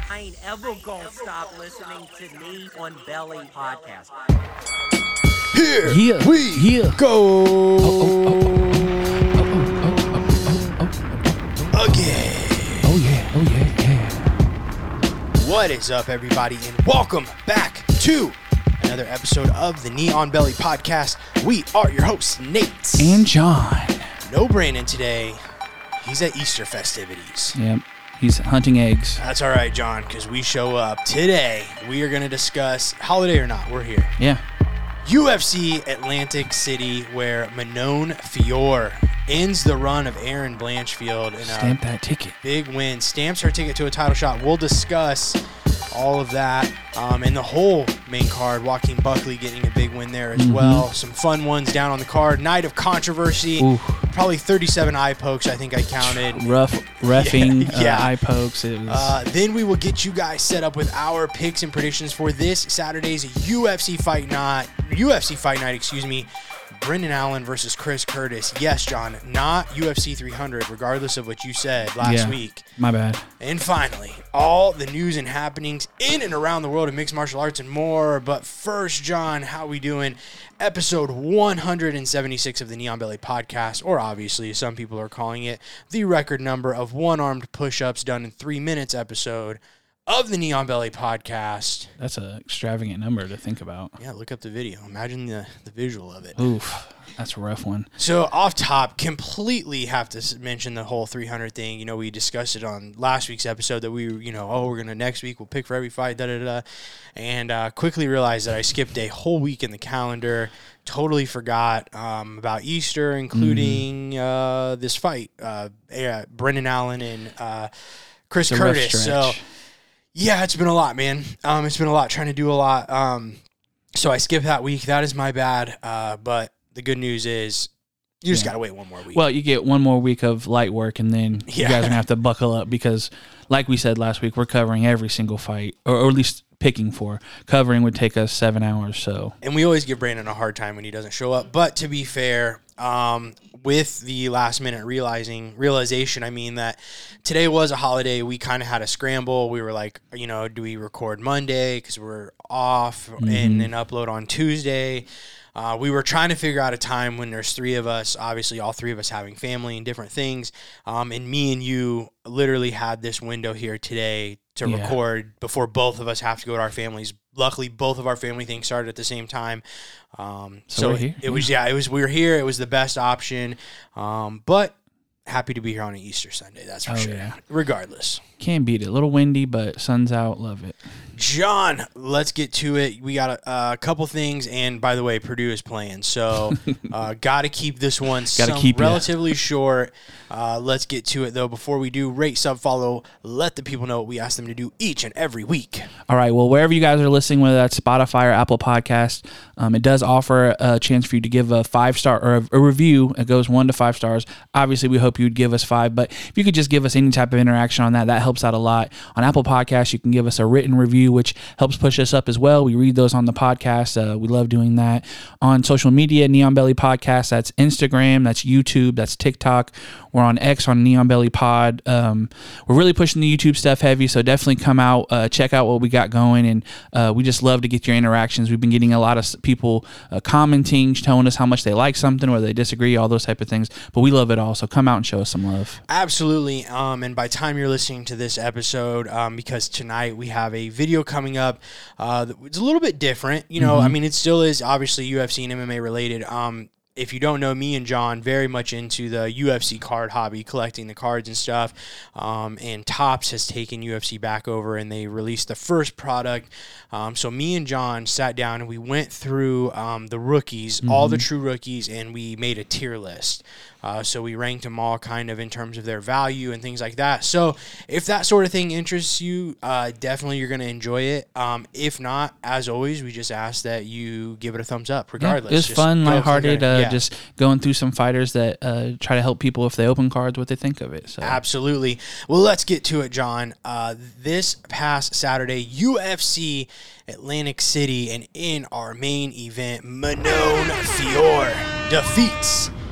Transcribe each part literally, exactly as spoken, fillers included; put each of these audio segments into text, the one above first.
I ain't ever gonna stop listening to Knee on Belly podcast. Here Yeah, we yeah. go Oh, again. oh yeah, oh yeah, yeah. What is up, everybody, and welcome back to another episode of the Knee on Belly podcast. We are your hosts, Nate And John. No Brandon today. He's at Easter festivities. Yep, he's hunting eggs. That's all right, John, because we show up today. We are going to discuss, holiday or not, we're here. Yeah. U F C Atlantic City, where Manon Fior ends the run of Aaron Blanchfield in Stamp a that ticket. big win. Stamps her ticket to a title shot. We'll discuss all of that um, and the whole main card. Joaquin Buckley getting a big win there as Mm-hmm. well. Some fun ones down on the card. Night of controversy. Ooh. Probably thirty-seven eye pokes, I think I counted. Rough refing, Yeah, yeah. Uh, eye pokes. It was Uh, then we will get you guys set up with our picks and predictions for this Saturday's U F C Fight Night. U F C Fight Night, excuse me. Brendan Allen versus Chris Curtis. Yes, John, not U F C three hundred, regardless of what you said last yeah, week. my bad. And finally, all the news and happenings in and around the world of mixed martial arts and more. But first, John, how we doing? Episode one hundred seventy-six of the Knee on Belly podcast, or obviously some people are calling it the record number of one-armed push-ups done in three minutes episode of the Knee on Belly podcast. That's an extravagant number to think about. Yeah, look up the video. Imagine the, the visual of it. Oof, that's a rough one. So off top, completely have to s- mention the whole three hundred thing. You know, we discussed it on last week's episode that we, you know, oh, we're going to next week, we'll pick for every fight, da da da. And uh, quickly realized that I skipped a whole week in the calendar. Totally forgot um, about Easter, including Mm-hmm. uh, this fight, uh, yeah, Brendan Allen and uh, Chris It's a rough Curtis. So, stretch. yeah, it's been a lot, man. Um, it's been a lot, trying to do a lot. Um, so I skipped that week. That is my bad. Uh, but the good news is you just Yeah. got to wait one more week. Well, you get one more week of light work, and then you Yeah. guys are going to have to buckle up because, like we said last week, we're covering every single fight, or, or at least picking for. Covering would take us seven hours, so. And we always give Brandon a hard time when he doesn't show up. But to be fair, um, with the last minute realizing realization, I mean that today was a holiday. We kind of had a scramble. We were like, you know, do we record Monday because we're off and then upload on Tuesday? Uh, we were trying to figure out a time when there's three of us, obviously all three of us having family and different things. Um, and me and you literally had this window here today to Yeah. record before both of us have to go to our families. Luckily, both of our family things started at the same time. Um, So so we're it, here, it was, yeah, it was, we were here. It was the best option. Um, but happy to be here on an Easter Sunday. That's for Oh, sure. yeah. Regardless. Can't beat it. A little windy, but sun's out. Love it. John, let's get to it. We got a, a couple things, and by the way, Purdue is playing, so uh, got to keep this one Gotta some keep ya. relatively short. Uh, let's get to it, though. Before we do, rate, sub, follow, let the people know what we ask them to do each and every week. All right. Well, wherever you guys are listening, whether that's Spotify or Apple Podcast, um, it does offer a chance for you to give a five star or a, a review. It goes one to five stars. Obviously, we hope you'd give us five, but if you could just give us any type of interaction on that, that helps out a lot. On Apple Podcasts, you can give us a written review, which helps push us up as well. We read those on the podcast. Uh, we love doing that. On social media, Knee on Belly Podcast. That's Instagram. That's YouTube. That's TikTok. We're on X on Knee on Belly Pod. Um, we're really pushing the YouTube stuff heavy, so definitely come out, uh, check out what we got going, and uh, we just love to get your interactions. We've been getting a lot of s- people uh, commenting, telling us how much they like something or they disagree, all those type of things, but we love it all, so come out and show us some love. Absolutely. Um, and by the time you're listening to this episode, um, because tonight we have a video coming up, uh, that- it's a little bit different. You know, I mean, it still is obviously U F C and M M A related. Um, if you don't know, me and John very much into the U F C card hobby, collecting the cards and stuff. Um, and Topps has taken U F C back over, and they released the first product. Um, so me and John sat down and we went through um, the rookies, all the true rookies, and we made a tier list. Uh, so we ranked them all kind of in terms of their value and things like that. So if that sort of thing interests you, uh, definitely you're going to enjoy it. Um, if not, as always, we just ask that you give it a thumbs up regardless. Yeah, it was Just fun, go lighthearted, click on uh, it. Yeah. just going through some fighters that uh, try to help people if they open cards, what they think of it. So Absolutely. Well, let's get to it, John. Uh, this past Saturday, U F C Atlantic City, and in our main event, Manon Fior defeats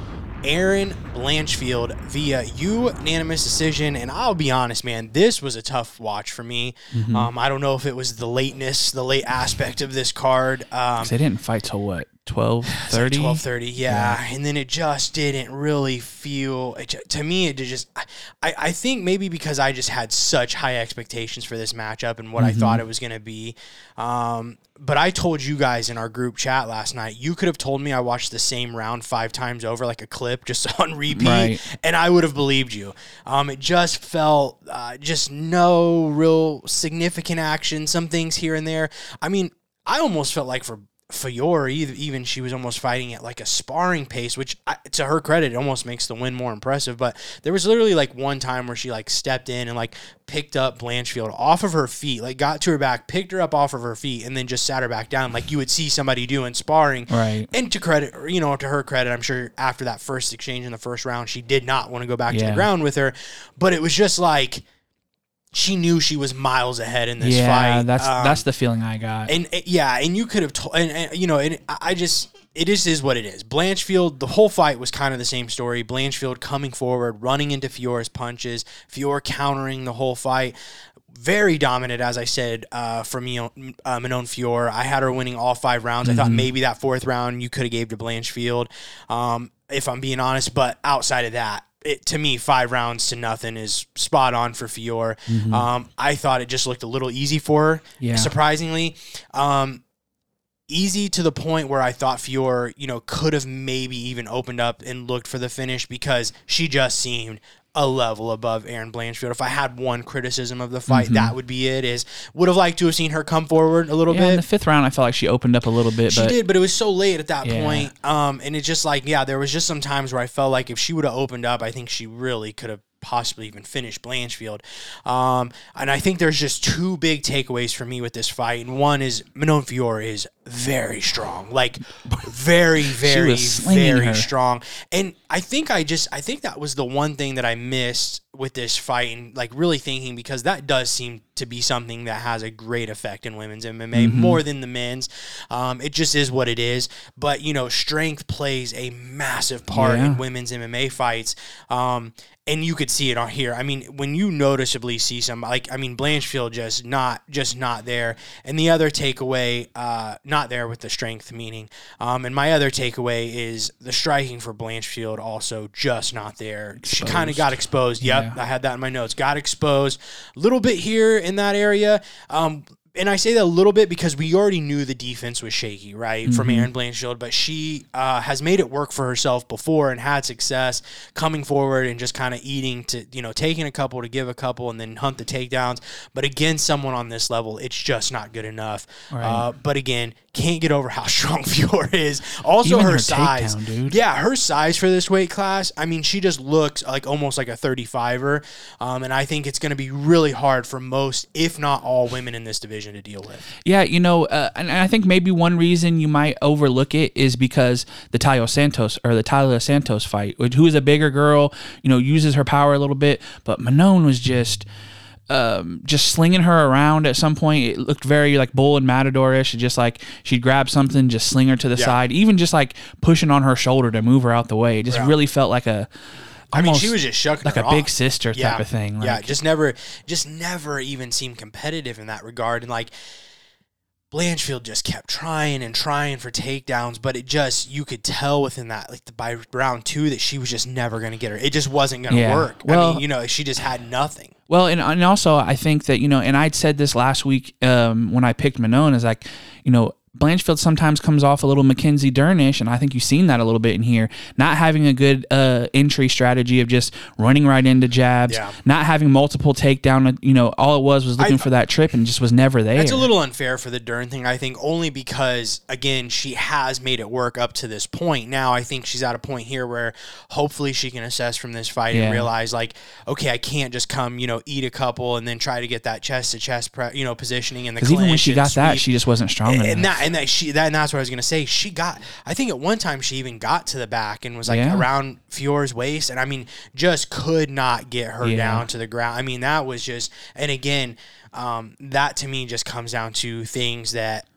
Erin Blanchfield via unanimous decision. And I'll be honest, man, this was a tough watch for me. Mm-hmm. Um, I don't know if it was the lateness, the late aspect of this card. Um, they didn't fight till what? twelve thirty? Like twelve thirty, yeah. yeah. And then it just didn't really feel, it, to me, it just, I, I think maybe because I just had such high expectations for this matchup and what mm-hmm. I thought it was going to be. Um, but I told you guys in our group chat last night, you could have told me I watched the same round five times over, like a clip, just on repeat, right. and I would have believed you. Um, it just felt uh, just no real significant action, some things here and there. I mean, I almost felt like for Fiore, even she was almost fighting at like a sparring pace, which I, to her credit, it almost makes the win more impressive. But there was literally like one time where she like stepped in and like picked up Blanchfield off of her feet, like got to her back, picked her up off of her feet, and then just sat her back down like you would see somebody do in sparring. Right. And to credit, you know, to her credit, I'm sure after that first exchange in the first round, she did not want to go back yeah. to the ground with her. But it was just like, she knew she was miles ahead in this yeah, fight. Yeah, that's um, that's the feeling I got. And uh, yeah, and you could have told, and, and you know, and I just, it just is what it is. Blanchfield, the whole fight was kind of the same story. Blanchfield coming forward, running into Fiore's punches, Fiore countering the whole fight. Very dominant, as I said, uh, for me, uh, Manon Fiore. I had her winning all five rounds. Mm-hmm. I thought maybe that fourth round you could have gave to Blanchfield, um, if I'm being honest. But outside of that, It, to me, five rounds to nothing is spot on for Fiore. Mm-hmm. Um, I thought it just looked a little easy for her, yeah. surprisingly. Um, easy to the point where I thought Fiore, you know, could have maybe even opened up and looked for the finish because she just seemed a level above Erin Blanchfield. If I had one criticism of the fight, mm-hmm. that would be it. Is would have liked to have seen her come forward a little yeah, bit. In the fifth round, I felt like she opened up a little bit. She but did, but it was so late at that yeah. point. Um, and it's just like, yeah, there was just some times where I felt like if she would have opened up, I think she really could have possibly even finished Blanchfield. Um, and I think there's just two big takeaways for me with this fight. And one is Manon Fiore is very strong, like very, very, very her. strong. And I think I just, I think that was the one thing that I missed with this fight, and like really thinking, because that does seem to be something that has a great effect in women's M M A mm-hmm. more than the men's. Um, it just is what it is. But, you know, strength plays a massive part yeah. in women's M M A fights. Um, and you could see it on here. I mean, when you noticeably see somebody, like, I mean, Blanchfield just not, just not there. And the other takeaway, uh, not there with the strength meaning. Um, and my other takeaway is the striking for Blanchfield also just not there. Exposed. She kind of got exposed. Yep. Yeah. I had that in my notes. Got exposed a little bit here in that area. Um, And I say that a little bit because we already knew the defense was shaky, right, mm-hmm. from Erin Blanchfield, but she uh, has made it work for herself before and had success coming forward and just kind of eating to, you know, taking a couple to give a couple and then hunt the takedowns. But against someone on this level, it's just not good enough. Right. Uh, but again, can't get over how strong Fiore is. Also, her, her size. Takedown, dude. Yeah, her size for this weight class, I mean, she just looks like almost like a thirty-fiver. Um, and I think it's going to be really hard for most, if not all, women in this division to deal with. Yeah, you know, uh, and I think maybe one reason you might overlook it is because the Taila Santos or the Taila Santos fight, who is a bigger girl, you know, uses her power a little bit, but Manon was just um, just slinging her around at some point. It looked very like Bull and Matador-ish, just like she'd grab something, just sling her to the yeah. side, even just like pushing on her shoulder to move her out the way. It just yeah. really felt like a I mean, she was just shucking like her a off. big sister type yeah. of thing. Like, yeah, just never, just never even seemed competitive in that regard. And like Blanchfield just kept trying and trying for takedowns, but it just, you could tell within that, like the, by round two, that she was just never going to get her. It just wasn't going to yeah. work. Well, I mean, you know, she just had nothing. Well, and and also I think that, you know, and I'd said this last week um, when I picked Manon, is like, you know, Blanchfield sometimes comes off a little Mackenzie Dernish, and I think you've seen that a little bit in here. Not having a good uh, entry strategy of just running right into jabs, yeah. not having multiple takedown. You know, all it was was looking I, for that trip and just was never there. That's a little unfair for the Dern thing, I think, only because, again, she has made it work up to this point. Now I think she's at a point here where hopefully she can assess from this fight yeah. and realize, like, okay, I can't just come, you know, eat a couple and then try to get that chest-to-chest, pre- you know, positioning in the clinch. Because even when she got sweep. that, she just wasn't strong and, enough. And that, and that she that and that's what I was gonna say. She got, I think at one time she even got to the back and was like yeah. around Fiore's waist, and I mean just could not get her yeah. down to the ground. I mean that was just, and again, um, that to me just comes down to things that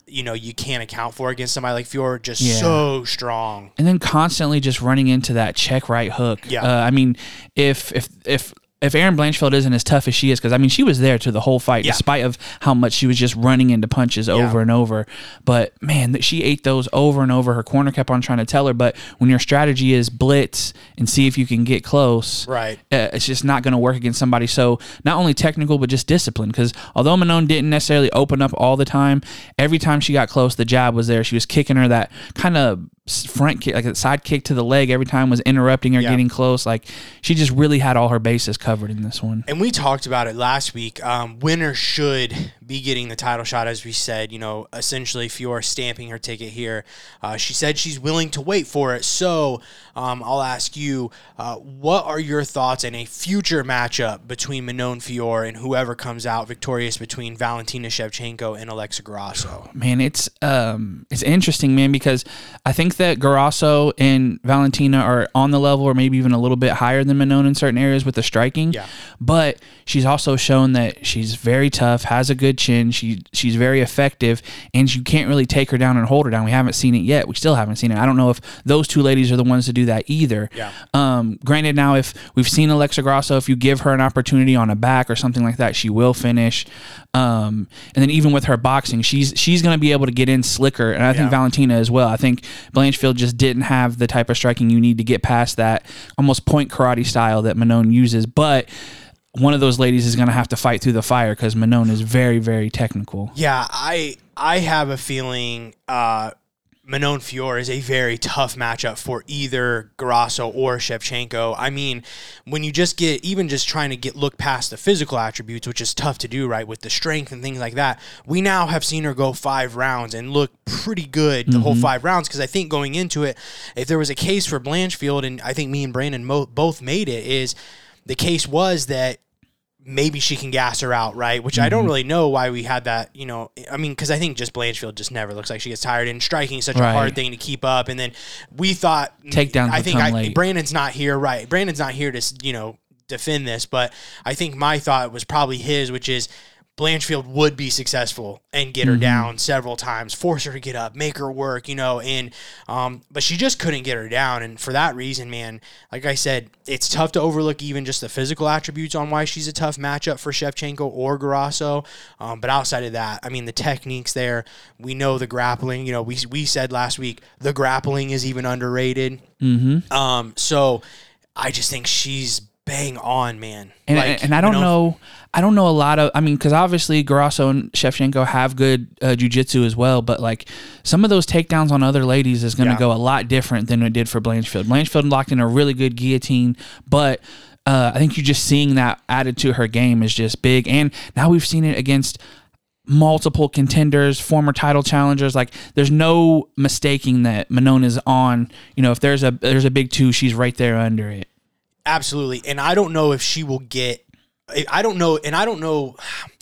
you know, you can't account for against somebody like Fior, just Yeah. so strong. And then constantly just running into that check right hook. Yeah. Uh, I mean, if if if if Erin Blanchfield isn't as tough as she is, because I mean, she was there to the whole fight, Yeah. despite of how much she was just running into punches over and over. But man, that she ate those over and over. Her corner kept on trying to tell her, but when your strategy is blitz and see if you can get close, Right. uh, it's just not going to work against somebody so not only technical but just disciplined. Because although Manon didn't necessarily open up all the time, every time she got close, the jab was there. She was kicking her that kind of front kick, like a side kick to the leg every time, was interrupting her, Yeah. getting close. Like she just really had all her bases covered in this one. And we talked about it last week. Um, winner should be getting the title shot, as we said. You know, essentially Fior stamping her ticket here. Uh, she said she's willing to wait for it. So um, I'll ask you, uh, what are your thoughts in a future matchup between Manon Fior and whoever comes out victorious between Valentina Shevchenko and Alexa Grasso? Man, it's um, it's interesting, man, because I think that Grasso and Valentina are on the level, or maybe even a little bit higher than Manon in certain areas with the striking. Yeah. But she's also shown that she's very tough, has a good chin. She she's very effective, and you can't really take her down and hold her down. We haven't seen it yet. We still haven't seen it. I don't know if those two ladies are the ones to do that either. Yeah. Um, granted, now if we've seen Alexa Grasso, if you give her an opportunity on a back or something like that, she will finish. Um, and then even with her boxing, she's she's going to be able to get in slicker, and I think Yeah. Valentina as well. I think Blanchfield just didn't have the type of striking you need to get past that almost point karate style that Manon uses, but one of those ladies is going to have to fight through the fire because Manon is very, very technical. Yeah, I I have a feeling uh, Manon Fior is a very tough matchup for either Grasso or Shevchenko. I mean, when you just get, even just trying to get look past the physical attributes, which is tough to do, right, with the strength and things like that, we now have seen her go five rounds and look pretty good the mm-hmm. whole five rounds, because I think going into it, if there was a case for Blanchfield, and I think me and Brandon mo- both made it, is the case was that maybe she can gas her out, right? Which mm-hmm. I don't really know why we had that, you know, I mean, because I think just Blanchfield just never looks like she gets tired, and striking is such right. a hard thing to keep up. And then we thought, takedowns I think come I, late. Brandon's not here, right? Brandon's not here to, you know, defend this, but I think my thought was probably his, which is Blanchfield would be successful and get her mm-hmm. down several times, force her to get up, make her work, you know, and um, but she just couldn't get her down. And for that reason, man, like I said, it's tough to overlook even just the physical attributes on why she's a tough matchup for Shevchenko or Grasso. Um, but outside of that, I mean, the techniques there, we know the grappling, you know, we, we said last week, the grappling is even underrated. Mm-hmm. Um, so I just think she's bang on, man. And, like, and I don't you know, know, I don't know a lot of, I mean, because obviously Grasso and Shevchenko have good uh, jiu-jitsu as well, but like some of those takedowns on other ladies is going to Yeah. go a lot different than it did for Blanchfield. Blanchfield locked in a really good guillotine, but uh, I think you just seeing that added to her game is just big. And now we've seen it against multiple contenders, former title challengers. Like there's no mistaking that Manon is on, you know, if there's a there's a big two, she's right there under it. Absolutely. And I don't know if she will get, I don't know, and I don't know,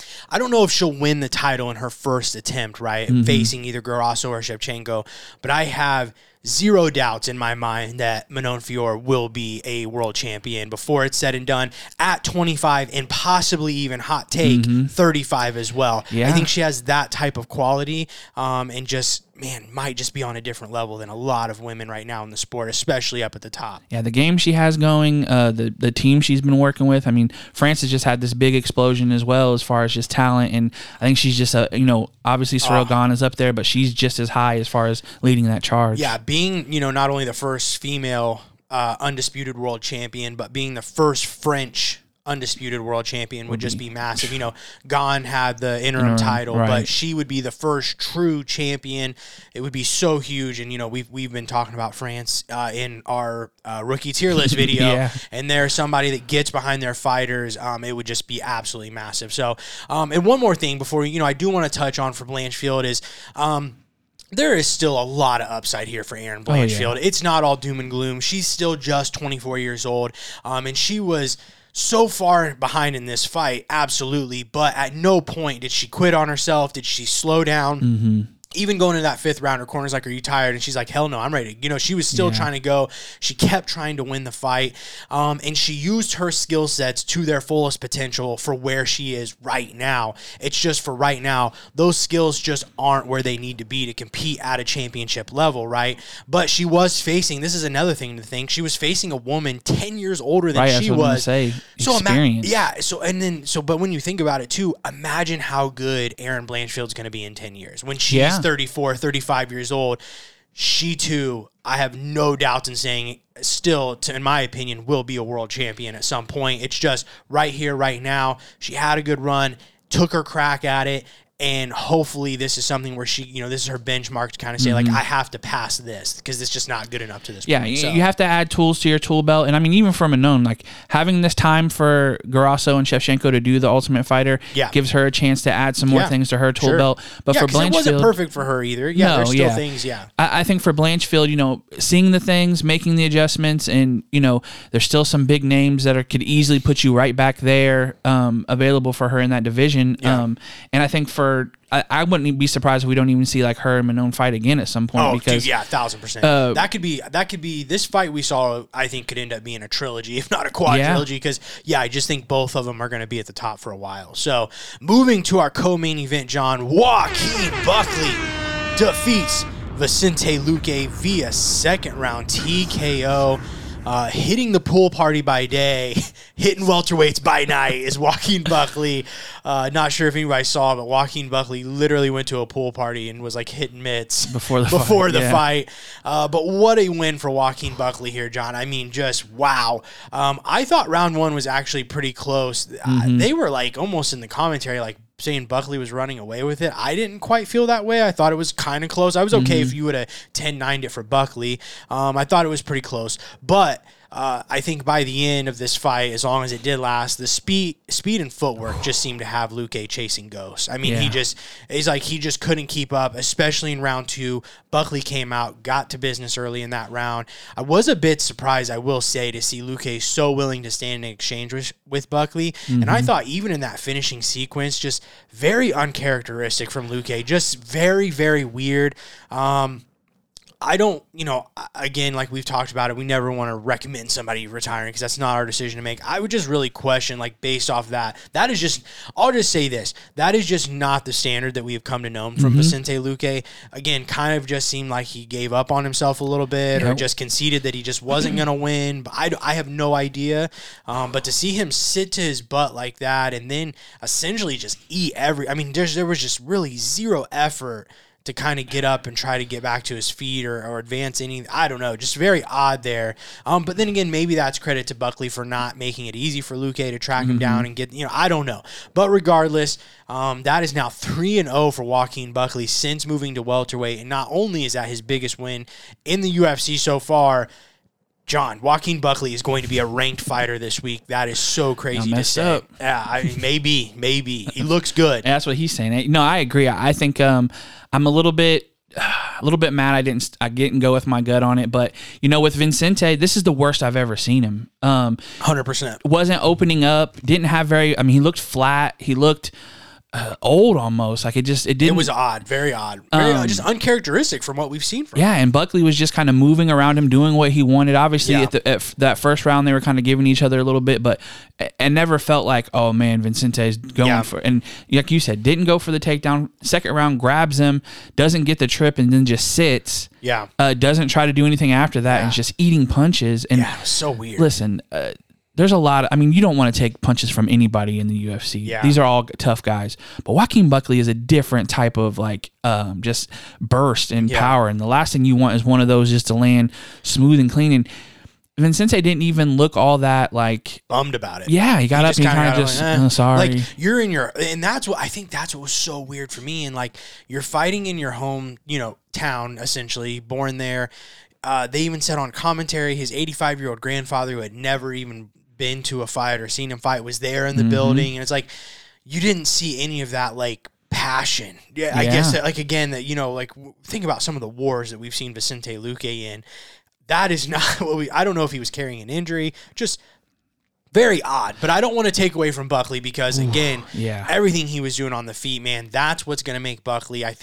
I don't know if she'll win the title in her first attempt, right? Mm-hmm. Facing either Grasso or Shevchenko. But I have zero doubts in my mind that Manon Fior will be a world champion before it's said and done at twenty-five, and possibly even hot take mm-hmm. thirty-five as well. Yeah. I think she has that type of quality, um, and just, man, might just be on a different level than a lot of women right now in the sport, especially up at the top. Yeah, the game she has going, uh, the the team she's been working with. I mean, France has just had this big explosion as well as far as just talent, and I think she's just a, you know, obviously Cyril uh, Gane is up there, but she's just as high as far as leading that charge. Yeah, being, you know, not only the first female uh, undisputed world champion, but being the first French undisputed world champion would just be massive. You know, Gane had the interim, interim title, right. but she would be the first true champion. It would be so huge. And, you know, we've, we've been talking about France uh, in our uh, rookie tier list video, yeah. and there's somebody that gets behind their fighters. Um, it would just be absolutely massive. So, um, and one more thing before, you know, I do want to touch on for Blanchfield is, um, there is still a lot of upside here for Erin Blanchfield. Oh, yeah. It's not all doom and gloom. She's still just twenty-four years old, um, and she was so far behind in this fight, absolutely, but at no point did she quit on herself, did she slow down. Mm-hmm. even going into that fifth round, her corner's like, are you tired? And she's like, hell no, I'm ready. You know, she was still Yeah. trying to go. She kept trying to win the fight. Um, and she used her skill sets to their fullest potential for where she is right now. It's just for right now, those skills just aren't where they need to be to compete at a championship level, right? But she was facing, this is another thing to think, she was facing a woman ten years older than Right, that's she what I was was. gonna say. So ima- Experience. yeah, so and then so but when you think about it too, imagine how good Erin Blanchfield's going to be in ten years. When she's Yeah. thirty-four, thirty-five years old, she too, I have no doubts in saying, still, to, in my opinion, will be a world champion at some point. It's just right here, right now. She had a good run, took her crack at it, and hopefully this is something where she, you know, this is her benchmark to kind of say, Mm-hmm. like, I have to pass this because it's just not good enough to this Yeah, point. you, So, you have to add tools to your tool belt. And I mean, even from a known, like having this time for Garasso and Shevchenko to do the Ultimate Fighter Yeah. gives her a chance to add some more Yeah, things to her tool sure. belt. But yeah, for 'cause it wasn't Blanchfield, perfect for her either. Yeah, No, there's still yeah. things, yeah. I, I think for Blanchfield, you know, seeing the things, making the adjustments, and you know, there's still some big names that are could easily put you right back there, um, available for her in that division. Yeah. Um, and I think for I, I wouldn't even be surprised if we don't even see like her and Manon fight again at some point Oh, because dude, yeah, a thousand percent. uh, that could be that could be this fight we saw. I think could end up being a trilogy, if not a quadrilogy. Because yeah. I just think both of them are going to be at the top for a while. So moving to our co-main event, John, Joaquin Buckley defeats Vicente Luque via second round T K O. Uh, hitting the pool party by day, hitting welterweights by night is Joaquin Buckley. Uh, not sure if anybody saw, but Joaquin Buckley literally went to a pool party and was like hitting mitts Before the before fight, the yeah. fight. Uh, but what a win for Joaquin Buckley here, John. I mean, just wow. Um, I thought round one was actually pretty close. Mm-hmm. Uh, they were like almost in the commentary, like saying Buckley was running away with it. I didn't quite feel that way. I thought it was kind of close. I was okay Mm-hmm. if you would have ten nined it for Buckley. Um, I thought it was pretty close. But uh, I think by the end of this fight, as long as it did last, the speed speed and footwork just seemed to have Luque chasing ghosts. I mean, he Yeah. just, he's like, he just couldn't keep up, especially in round two. Buckley came out, got to business early in that round. I was a bit surprised, I will say, to see Luque so willing to stand in exchange with, with Buckley. Mm-hmm. And I thought even in that finishing sequence, just very uncharacteristic from Luque, just very, very weird. Um, I don't, you know, again, like we've talked about it, we never want to recommend somebody retiring because that's not our decision to make. I would just really question, like, based off that, that is just, I'll just say this, that is just not the standard that we have come to know from Mm-hmm. Vicente Luque. Again, kind of just seemed like he gave up on himself a little bit or Yep. just conceded that he just wasn't going to win. But I, I have no idea. Um, but to see him sit to his butt like that and then essentially just eat every, I mean, there's, there was just really zero effort to kind of get up and try to get back to his feet or, or advance any, I don't know, just very odd there. Um, but then again, maybe that's credit to Buckley for not making it easy for Luque to track him down and get, you know, I don't know. But regardless, um, that is now three and oh for Joaquin Buckley since moving to welterweight. And not only is that his biggest win in the U F C so far, John, Joaquin Buckley is going to be a ranked fighter this week. That is so crazy to messed say. up. Yeah, I mean, maybe, maybe. He looks good. And that's what he's saying. No, I agree. I I think um, I'm a little bit, a little bit mad. I didn't, I didn't go with my gut on it. But you know, with Vicente, this is the worst I've ever seen him. Um, one hundred percent. wasn't opening up. Didn't have very. I mean, he looked flat. He looked uh, old almost. Like it just, it It didn't. was odd, very odd, very Um, odd, just uncharacteristic from what we've seen from him. Yeah, and Buckley was just kind of moving around him, doing what he wanted. Obviously, Yeah. at, the, at f- that first round, they were kind of giving each other a little bit, but and never felt like, oh man, Vicente's going Yeah. for. And like you said, didn't go for the takedown. Second round, grabs him, doesn't get the trip, and then just sits. Yeah, Uh, doesn't try to do anything after that, and is just eating punches. And yeah, it was so weird. listen, uh, there's a lot of, I mean, you don't want to take punches from anybody in the U F C. Yeah. These are all tough guys. But Joaquin Buckley is a different type of like um, just burst and Yeah. power. And the last thing you want is one of those just to land smooth and clean. And Vicente didn't even look all that like, Bummed about it. yeah, he got up and he kinda kind of got just, like, eh. oh, sorry. Like you're in your, and that's what I think. That's what was so weird for me. And like you're fighting in your home, you know, town essentially, born there. Uh, they even said on commentary, his eighty-five year old grandfather, who had never even been to a fight or seen him fight, was there in the Mm-hmm. building, and it's like you didn't see any of that like passion. Yeah, I Yeah. guess that like again that you know like w- think about some of the wars that we've seen Vicente Luque in. That is not what we. I don't know if he was carrying an injury, just. Very odd, but I don't want to take away from Buckley because, again, yeah. everything he was doing on the feet, man, that's what's going to make Buckley, I think,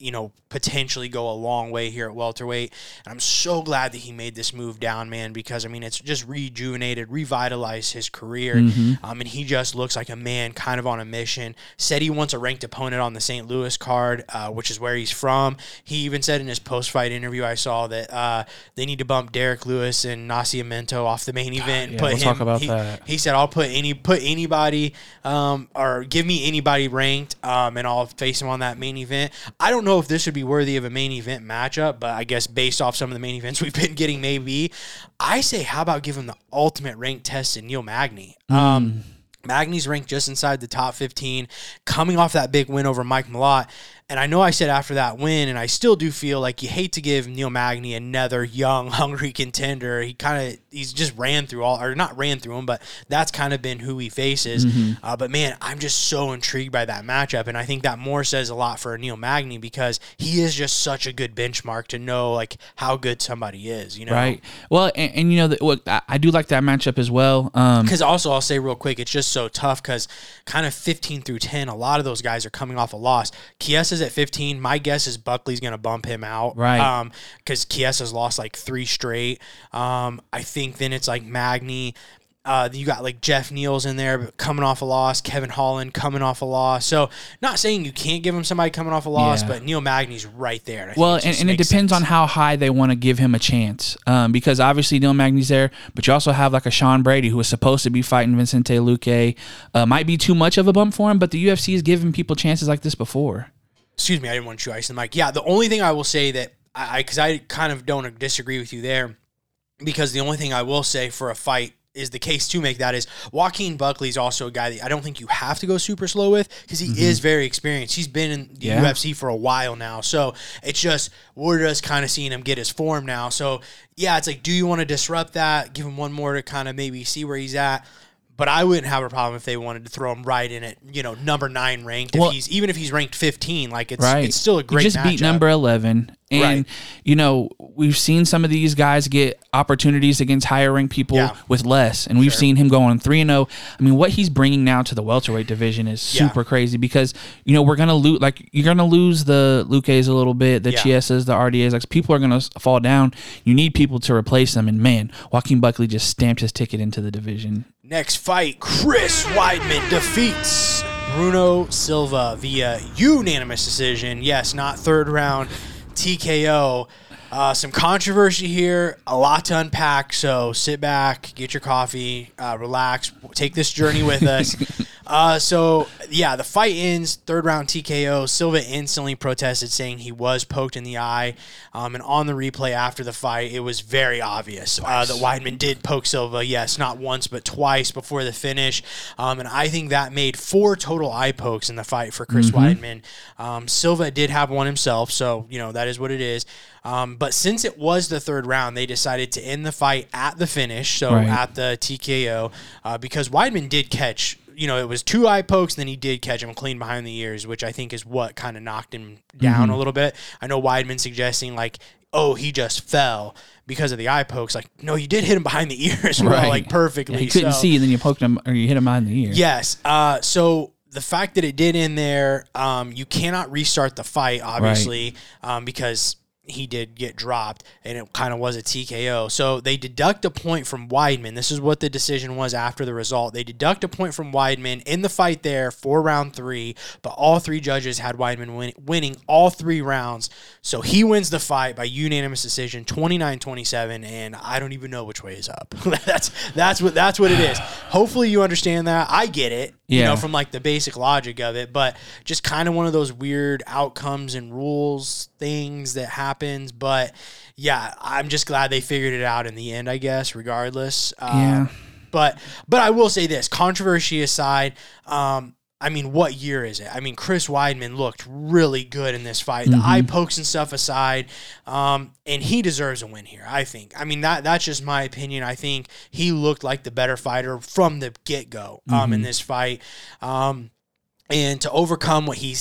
you know, potentially go a long way here at welterweight. And I'm so glad that he made this move down, man, because, I mean, it's just rejuvenated, revitalized his career. Mm-hmm. Um, and he just looks like a man kind of on a mission. Said he wants a ranked opponent on the Saint Louis card, uh, which is where he's from. He even said in his post-fight interview I saw that uh, they need to bump Derek Lewis and Nascimento off the main event. Yeah, put we'll him, talk about he, that. He said, I'll put any put anybody um, or give me anybody ranked, um, and I'll face him on that main event. I don't know if this would be worthy of a main event matchup, but I guess based off some of the main events we've been getting, maybe. I say, how about give him the ultimate rank test in Neil Magny? Mm. Um, Magny's ranked just inside the top fifteen, coming off that big win over Mike Malott. And I know I said after that win, and I still do feel like you hate to give Neil Magny another young, hungry contender. He kind of, he's just ran through all, or not ran through him, but that's kind of been who he faces. Mm-hmm. Uh, but man, I'm just so intrigued by that matchup. And I think that more says a lot for Neil Magny because he is just such a good benchmark to know like how good somebody is, you know? Right. Well, and, and you know, the, well, I, I do like that matchup as well. Because um, also, I'll say real quick, it's just so tough because kind of fifteen through ten, a lot of those guys are coming off a loss. Chiesa's at fifteen. My guess is Buckley's going to bump him out. Right. Um, because Chiesa's lost like three straight. Um, I think then it's like Magny. Uh, you got like Jeff Neal's in there but coming off a loss. Kevin Holland coming off a loss. So not saying you can't give him somebody coming off a loss, yeah. but Neil Magny's right there. And well, it and, and it depends sense. on how high they want to give him a chance. Um, because obviously Neil Magny's there, but you also have like a Sean Brady who was supposed to be fighting Vicente Luque. Uh, might be too much of a bump for him, but the U F C has given people chances like this before. Excuse me, I didn't want to chew ice in the mic. Yeah, the only thing I will say that I, because I, I kind of don't disagree with you there, because the only thing I will say for a fight is the case to make that is Joaquin Buckley is also a guy that I don't think you have to go super slow with because he mm-hmm. is very experienced. He's been in the yeah. U F C for a while now. So it's just, we're just kind of seeing him get his form now. So yeah, it's like, do you want to disrupt that? Give him one more to kind of maybe see where he's at. But I wouldn't have a problem if they wanted to throw him right in at, you know, number nine ranked. If well, he's even if he's ranked fifteen, like it's right. it's still a great. He just matchup. beat number eleven, and right. you know we've seen some of these guys get opportunities against higher ranked people yeah. with less, and we've sure. seen him go on three and zero. I mean, what he's bringing now to the welterweight division is super yeah. crazy because you know we're gonna lose, like you're gonna lose the Luques a little bit, the yeah. Chiesas, the R D As. Like people are gonna fall down. You need people to replace them, and man, Joaquin Buckley just stamped his ticket into the division. Next fight, Chris Weidman defeats Bruno Silva via unanimous decision. Yes, not third round T K O. Uh, some controversy here, a lot to unpack, so sit back, get your coffee, uh, relax, take this journey with us. Uh, so, yeah, the fight ends, third round T K O. Silva instantly protested, saying he was poked in the eye. Um, and on the replay after the fight, it was very obvious uh, that Weidman did poke Silva, yes, not once, but twice before the finish. Um, and I think that made four total eye pokes in the fight for Chris mm-hmm. Weidman. Um, Silva did have one himself, so, you know, that is what it is. Um, but since it was the third round, they decided to end the fight at the finish, so right. at the T K O, uh, because Weidman did catch, you know, it was two eye pokes, and then he did catch him clean behind the ears, which I think is what kind of knocked him down mm-hmm. a little bit. I know Weidman suggesting, like, oh, he just fell because of the eye pokes. Like, no, you did hit him behind the ears, bro, right. like perfectly. Yeah, he couldn't so, see, and then you poked him, or you hit him behind the ear. Yes. Uh, so the fact that it did in there, um, you cannot restart the fight, obviously, right. um, because he did get dropped, and it kind of was a T K O. So they deduct a point from Weidman. This is what the decision was after the result. They deduct a point from Weidman in the fight there for round three, but all three judges had Weidman win- winning all three rounds. So he wins the fight by unanimous decision, twenty-nine twenty-seven, and I don't even know which way is up. that's that's what that's what it is. Hopefully you understand that. I get it, yeah. you know, from like the basic logic of it, but just kind of one of those weird outcomes and rules things that happens. But yeah, I'm just glad they figured it out in the end, I guess, regardless. Um, yeah. But but I will say this, controversy aside, um, I mean, what year is it? I mean, Chris Weidman looked really good in this fight. Mm-hmm. The eye pokes and stuff aside, um, and he deserves a win here, I think. I mean, that that's just my opinion. I think he looked like the better fighter from the get-go um, mm-hmm. in this fight. Um, and to overcome what he's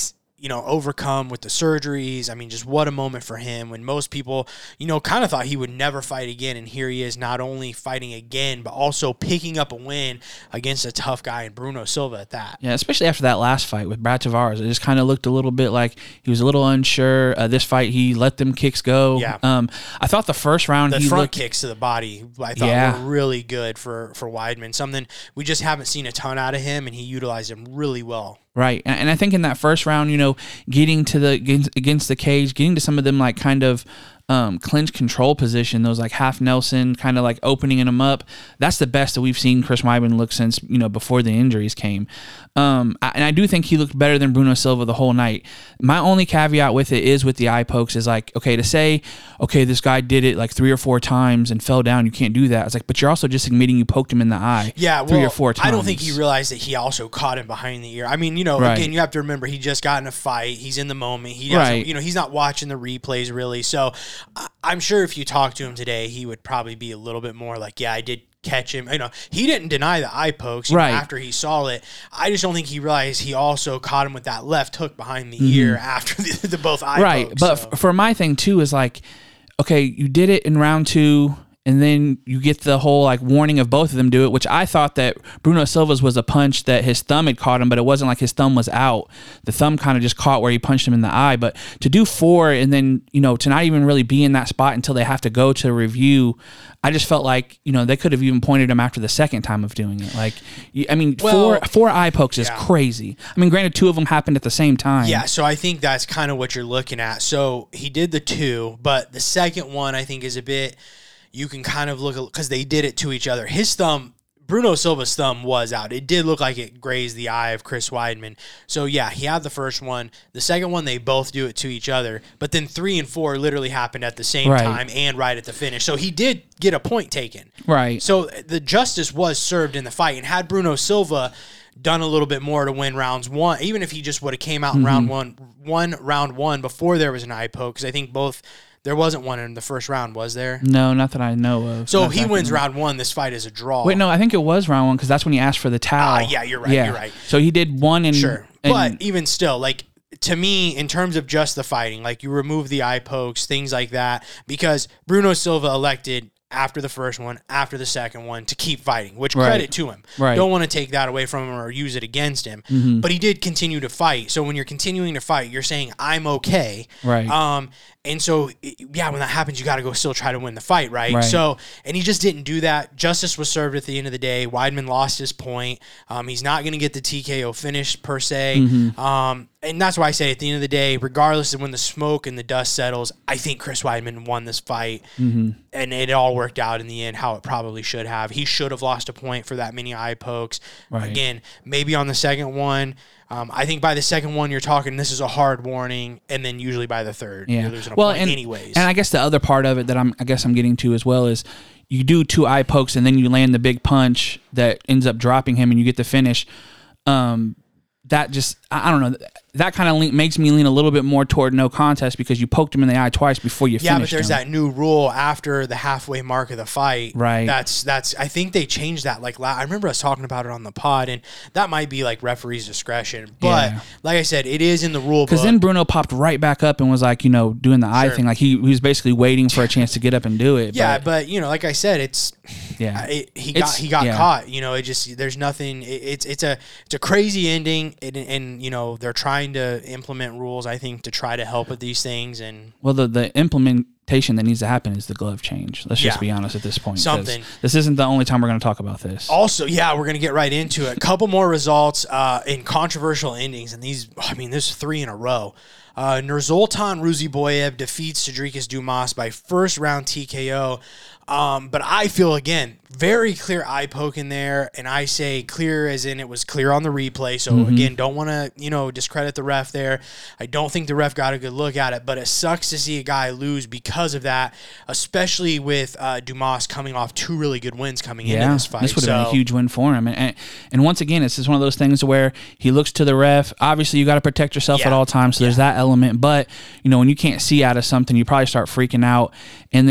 you know, overcome with the surgeries. I mean, just what a moment for him when most people, you know, kind of thought he would never fight again. And here he is not only fighting again, but also picking up a win against a tough guy in Bruno Silva at that. Yeah, especially after that last fight with Brad Tavares. It just kind of looked a little bit like he was a little unsure. Uh, this fight, he let them kicks go. Yeah. Um, I thought the first round the he front looked, kicks to the body, I thought Yeah. were really good for, for Weidman. Something we just haven't seen a ton out of him, and he utilized him really well. Right. And, and I think in that first round, you know, getting to the against, against the cage, getting to some of them like kind of um, clinch control position, those like half Nelson, kind of like opening them up. That's the best that we've seen Chris Weidman look since, you know, before the injuries came. Um, I, and I do think he looked better than Bruno Silva the whole night. My only caveat with it is with the eye pokes is like, okay, to say, okay, this guy did it like three or four times and fell down, you can't do that. It's like, but you're also just admitting you poked him in the eye yeah, well, three or four times. I don't think he realized that he also caught him behind the ear. I mean, you know, Right. again, you have to remember he just got in a fight. He's in the moment. He doesn't, Right. you know, he's not watching the replays really. So I, I'm sure if you talk to him today, he would probably be a little bit more like, yeah, I did catch him. You know, he didn't deny the eye pokes you Right. know, after he saw it. I just don't think he realized he also caught him with that left hook behind the Mm-hmm. ear after the, the both eye right. pokes. But so. f- for my thing too is like, okay, you did it in round two, and then you get the whole like warning of both of them do it, which I thought that Bruno Silva's was a punch that his thumb had caught him, but it wasn't like his thumb was out. The thumb kind of just caught where he punched him in the eye. But to do four and then, you know, to not even really be in that spot until they have to go to review, I just felt like, you know, they could have even pointed him after the second time of doing it. Like, you- I mean, Well, four four eye pokes is yeah. crazy. I mean, granted, two of them happened at the same time. Yeah, so I think that's kind of what you're looking at. So he did the two, but the second one I think is a bit, you can kind of look, because they did it to each other. His thumb, Bruno Silva's thumb was out. It did look like it grazed the eye of Chris Weidman. So yeah, he had the first one. The second one, they both do it to each other. But then three and four literally happened at the same Right. time and right at the finish. So he did get a point taken. Right. So the justice was served in the fight. And had Bruno Silva done a little bit more to win rounds one, even if he just would have came out in Mm-hmm. round one, one round one before there was an eye poke, because I think both, there wasn't one in the first round, was there? No, not that I know of. So Not he that I wins can- round one. This fight is a draw. Wait, no, I think it was round one because that's when he asked for the towel. Ah, yeah, you're right, you're right. So he did one and Sure. and- But even still, like, to me, in terms of just the fighting, like, you remove the eye pokes, things like that, because Bruno Silva elected after the first one, after the second one, to keep fighting, which Right. credit to him. Right. Don't want to take that away from him or use it against him. Mm-hmm. But he did continue to fight. So when you're continuing to fight, you're saying, I'm okay. Right. Um, and so, yeah, when that happens, you got to go still try to win the fight, right? Right. So, and he just didn't do that. Justice was served at the end of the day. Weidman lost his point. Um, he's not going to get the T K O finish per se. Mm-hmm. Um, and that's why I say at the end of the day, regardless of when the smoke and the dust settles, I think Chris Weidman won this fight. Mm-hmm. And it all worked out in the end how it probably should have. He should have lost a point for that many eye pokes. Right. Again, maybe on the second one. Um, I think by the second one, you're talking this is a hard warning, and then usually by the third, Yeah. you're losing a well, point and, anyways. And I guess the other part of it that I'm, I guess I'm getting to as well is you do two eye pokes and then you land the big punch that ends up dropping him and you get the finish. Um, that just, I, I don't know. That kind of makes me lean a little bit more toward no contest because you poked him in the eye twice before you yeah, finished but there's him. that new rule after the halfway mark of the fight. Right. That's that's. I think they changed that. Like la- I remember us talking about it on the pod, and that might be like referee's discretion. But Yeah. like I said, it is in the rule book. Because then Bruno popped right back up and was like, you know, doing the eye Sure. thing. Like he, he was basically waiting for a chance to get up and do it. yeah, but, but you know, like I said, it's yeah. it, he It's- got he got yeah. caught. You know, it just there's nothing. It, it's it's a it's a crazy ending, and, and you know they're trying to implement rules. I think to try to help with these things and. Well, the, the implementation that needs to happen is the glove change. Let's just Yeah. be honest at this point. 'cause Something. This isn't the only time we're going to talk about this. Also, yeah, we're going to get right into it. A couple more results uh, in controversial endings, and these, I mean, there's three in a row. Uh, Nursultan Ruziboyev defeats Tadrikas Dumas by first round T K O. Um, but I feel, again, very clear eye poke in there, and I say clear as in it was clear on the replay. So, Mm-hmm. again, don't want to, you know, discredit the ref there. I don't think the ref got a good look at it, but it sucks to see a guy lose because of that, especially with uh, Dumas coming off two really good wins coming into Yeah, this fight. would have been So- a huge win for him. And, and and once again, it's just one of those things where he looks to the ref. Obviously, you got to protect yourself Yeah. at all times, so there's that element. But, you know, when you can't see out of something, you probably start freaking out. And then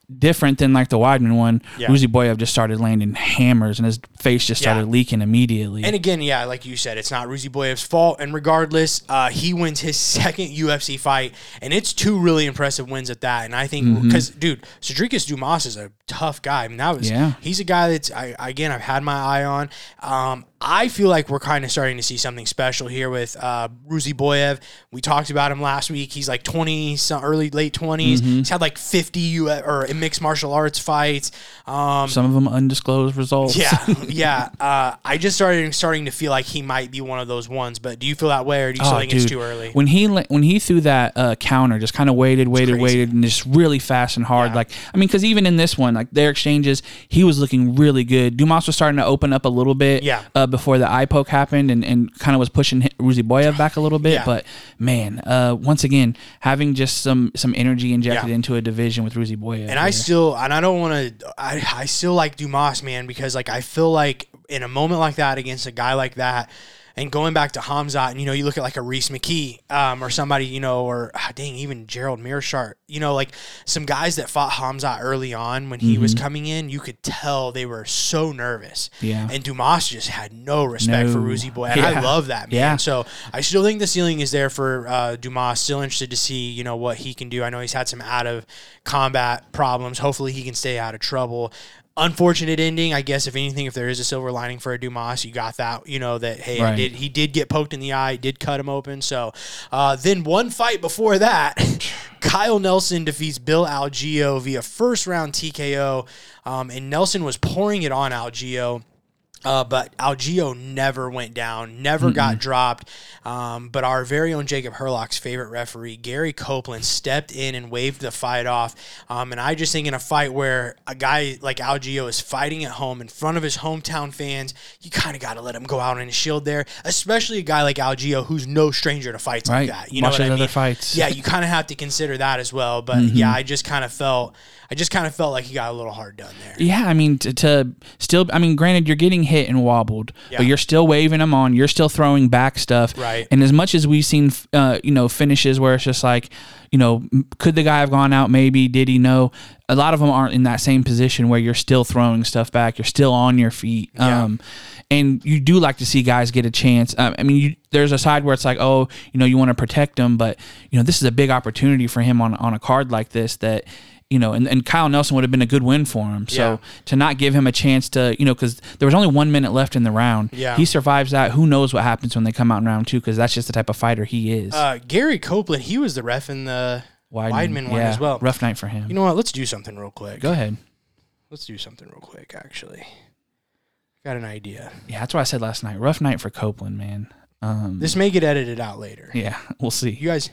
different than like the Weidman one. Yeah. Ruzi Boyev just started landing hammers, and his face just started Yeah. leaking immediately. And again, yeah, like you said, it's not Ruzi Boyev's fault. And regardless, uh, he wins his second U F C fight, and it's two really impressive wins at that. And I think because, mm-hmm. dude, Cedricus Dumas is a tough guy. I mean, that was yeah. he's a guy that's I, again I've had my eye on. Um, I feel like we're kind of starting to see something special here with uh, Ruzi Boyev. We talked about him last week. He's like twenty, some early late twenties. Mm-hmm. He's had like fifty U F or mixed martial arts fights. Um, Some of them undisclosed results. Yeah, yeah. Uh, I just started starting to feel like he might be one of those ones. But do you feel that way, or do you still oh, think dude. it's too early? When he when he threw that uh, counter, just kind of waited, waited, waited, and just really fast and hard. Yeah. Like I mean, because even in this one, like their exchanges, he was looking really good. Dumas was starting to open up a little bit. Yeah. Uh, before the eye poke happened, and, and kind of was pushing Ruzi Boyev back a little bit. Yeah. But man, uh, once again, having just some some energy injected Yeah. into a division with Ruzi Boyev. And here. I still, and I don't want to, I, I still like Dumas, man, because like I feel like in a moment like that against a guy like that, and going back to Hamzat, and you know, you look at like a Reese McKee, um, or somebody, you know, or ah, dang, even Gerald Mearshart, you know, like some guys that fought Hamzat early on when he Mm-hmm. was coming in, you could tell they were so nervous. Yeah. And Dumas just had no respect No. for Ruzi Boy, and Yeah. I love that, man. Yeah. So I still think the ceiling is there for uh, Dumas. Still interested to see, you know, what he can do. I know he's had some out of combat problems. Hopefully, he can stay out of trouble. Unfortunate ending, I guess. If anything, if there is a silver lining for a Dumas, you got that. You know that hey, Right. he did he did get poked in the eye, did cut him open. So uh, then one fight before that, Kyle Nelson defeats Bill Algeo via first round T K O, um, and Nelson was pouring it on Algeo. Uh, but Algeo never went down, never Mm-mm. got dropped. Um, but our very own Jacob Herlock's favorite referee, Gary Copeland, stepped in and waved the fight off. Um, and I just think in a fight where a guy like Algeo is fighting at home in front of his hometown fans, you kind of got to let him go out on his shield there, especially a guy like Algeo who's no stranger to fights right. like that. You know Watch what I other mean? fights. Yeah, you kind of have to consider that as well. But Mm-hmm. yeah, I just kind of felt, I just kind of felt like he got a little hard done there. Yeah, I mean, to, to still, I mean, granted, you're getting hit and wobbled, Yeah. but you're still waving them on. You're still throwing back stuff. Right. And as much as we've seen, uh, you know, finishes where it's just like, you know, could the guy have gone out? Maybe. Did he know? A lot of them aren't in that same position where you're still throwing stuff back. You're still on your feet. Yeah. Um, and you do like to see guys get a chance. Um, I mean, you, there's a side where it's like, oh, you know, you want to protect him, but, you know, this is a big opportunity for him on, on a card like this that, you know, and, and Kyle Nelson would have been a good win for him. So Yeah. to not give him a chance to, you know, because there was only one minute left in the round. Yeah. He survives that. Who knows what happens when they come out in round two, because that's just the type of fighter he is. Uh, Gary Copeland, he was the ref in the Weidman, one yeah, as well. Rough night for him. You know what? Let's do something real quick. Go ahead. Let's do something real quick, actually. Got an idea. Yeah, that's what I said last night. Rough night for Copeland, man. Um, This may get edited out later. yeah, we'll see. You guys,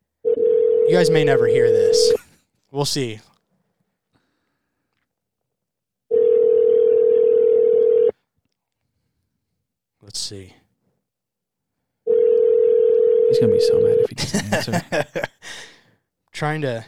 you guys may never hear this. We'll see. Let's see. He's gonna be so mad if he doesn't answer. Trying to,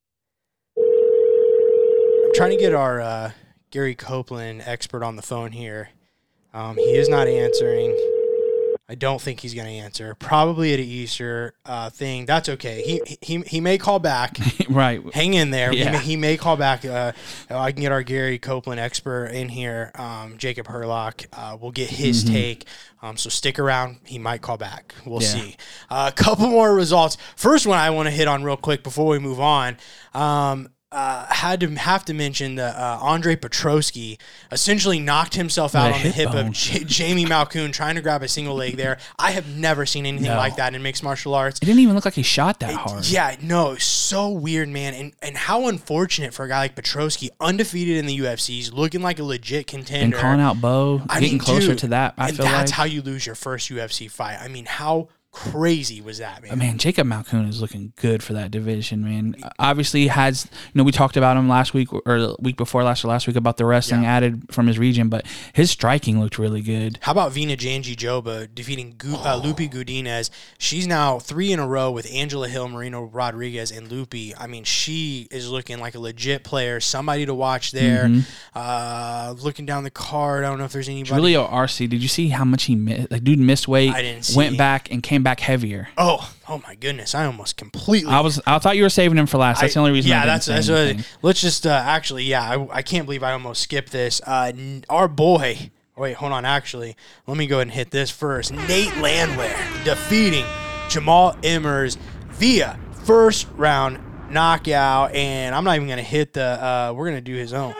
I'm trying to get our uh, Gary Copeland expert on the phone here. Um, he is not answering. I don't think he's going to answer. Probably at an Easter uh, thing. That's okay. He he he may call back. Right. Hang in there. Yeah. He, may, he may call back. Uh, I can get our Gary Copeland expert in here, um, Jacob Herlock. Uh, we'll get his Mm-hmm. take. Um, so stick around. He might call back. We'll Yeah. see. Uh, a couple more results. First one I want to hit on real quick before we move on. Um, uh, had to have to mention that uh, Andre Petrosky essentially knocked himself out The on the hip hip of bone. J- Jamie Malkoun trying to grab a single leg there. I have never seen anything No. like that in mixed martial arts. It didn't even look like he shot that hard. Yeah, no, so weird, man. And and how unfortunate for a guy like Petrosky, undefeated in the U F C, he's looking like a legit contender. And calling out Bo, I getting mean, closer dude, to that, I and feel that's like. how you lose your first U F C fight. I mean, how crazy was that, man? But man, Jacob Malkoun is looking good for that division, man. Obviously, has you know we talked about him last week or the week before last or last week about the wrestling Yeah. added from his region, but his striking looked really good. How about Vina Janji Joba defeating Gu- uh, Lupi Gudinez? She's now three in a row with Angela Hill, Marino Rodriguez, and Lupi. I mean, she is looking like a legit player, somebody to watch there. Mm-hmm. Uh, looking down the card, I don't know if there's anybody. Julio Arce, did you see how much he missed? Like, dude missed weight, I didn't see. went back and came back back heavier. Oh, oh my goodness! I almost completely. I was. I thought you were saving him for last. That's I, the only reason. Yeah, I didn't that's say that's. anything. What, let's just uh, actually, yeah. I, I can't believe I almost skipped this. Uh, n- our boy. Wait, hold on. Actually, let me go ahead and hit this first. Nate Landwehr defeating Jamal Emmers via first round knockout, and I'm not even gonna hit the. Uh, we're gonna do his own.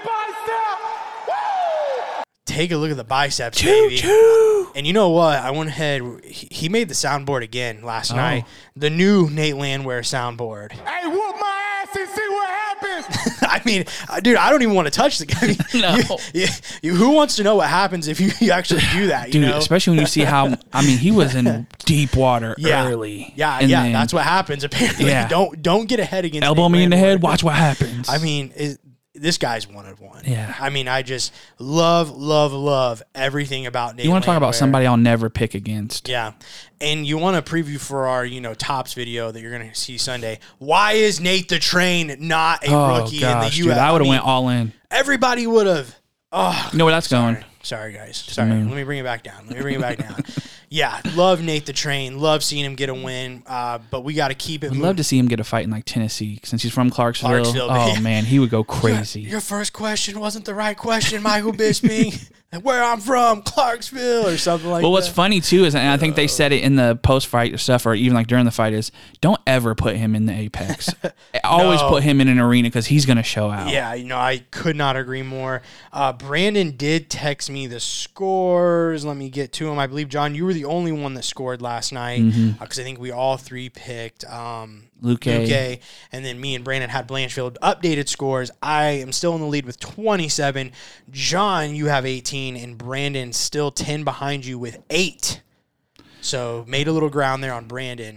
Take a look at the biceps, Choo, baby. choo. And you know what? I went ahead. He he made the soundboard again last Oh. night. The new Nate Landwehr soundboard. Hey, whoop my ass and see what happens. I mean, uh, dude, I don't even want to touch the guy. No. You- you- you- who wants to know what happens if you, you actually do that? You Dude, know? especially when you see how, I mean, he was in deep water yeah. early. Yeah, and yeah, then that's what happens. Apparently, Yeah. don't don't get ahead against elbow Nate me in the Landwehr. head. Watch what happens. I mean, it, this guy's one of one. Yeah. I mean, I just love, love, love everything about Nate you want to talk about Landwehr. somebody I'll never pick against? Yeah. And you want to preview for our, you know, tops video that you're going to see Sunday. Why is Nate the Train not a Oh rookie gosh, in the dude, U F C? I would have mean, went all in. Everybody would have. Oh, You know where that's going? sorry, guys. Sorry. moon. Let me bring it back down. Let me bring it back down. Yeah, love Nate the Train. Love seeing him get a win. Uh, but we got to keep it I'd moving. love to see him get a fight in like Tennessee since he's from Clarksville. Clarksville, oh baby. man, he would go crazy. Your first question wasn't the right question, Michael Bisping. Where I'm from, Clarksville, or something like Well, what's that. funny too is, and I think they said it in the post-fight stuff, or even like during the fight, is don't ever put him in the Apex. Always No. put him in an arena because he's going to show out. Yeah, you know, I could not agree more. Uh, Brandon did text me the scores. Let me get to them. I believe, John, you were the only one that scored last night because Mm-hmm. I think we all three picked um, Luke. Luque, and then me and Brandon had Blanchfield updated scores. I am still in the lead with twenty-seven. John, you have eighteen, and Brandon still ten behind you with eight. So made a little ground there on Brandon.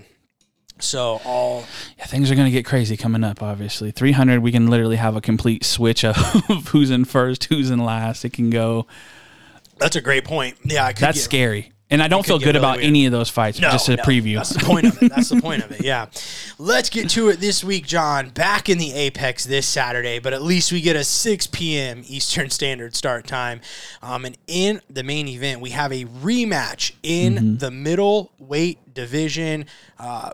So all Yeah, things are going to get crazy coming up, obviously. three hundred, we can literally have a complete switch of who's in first, who's in last. It can go. that's a great point. Yeah, I could That's get, scary. And I don't could feel get good really about weird. any of those fights, No, just a no, preview. That's the point of it. That's the point of it. Yeah. Let's get to it this week, John. Back in the Apex this Saturday, but at least we get a six p.m. Eastern Standard start time. Um, and in the main event, we have a rematch in Mm-hmm. the middleweight division. Uh,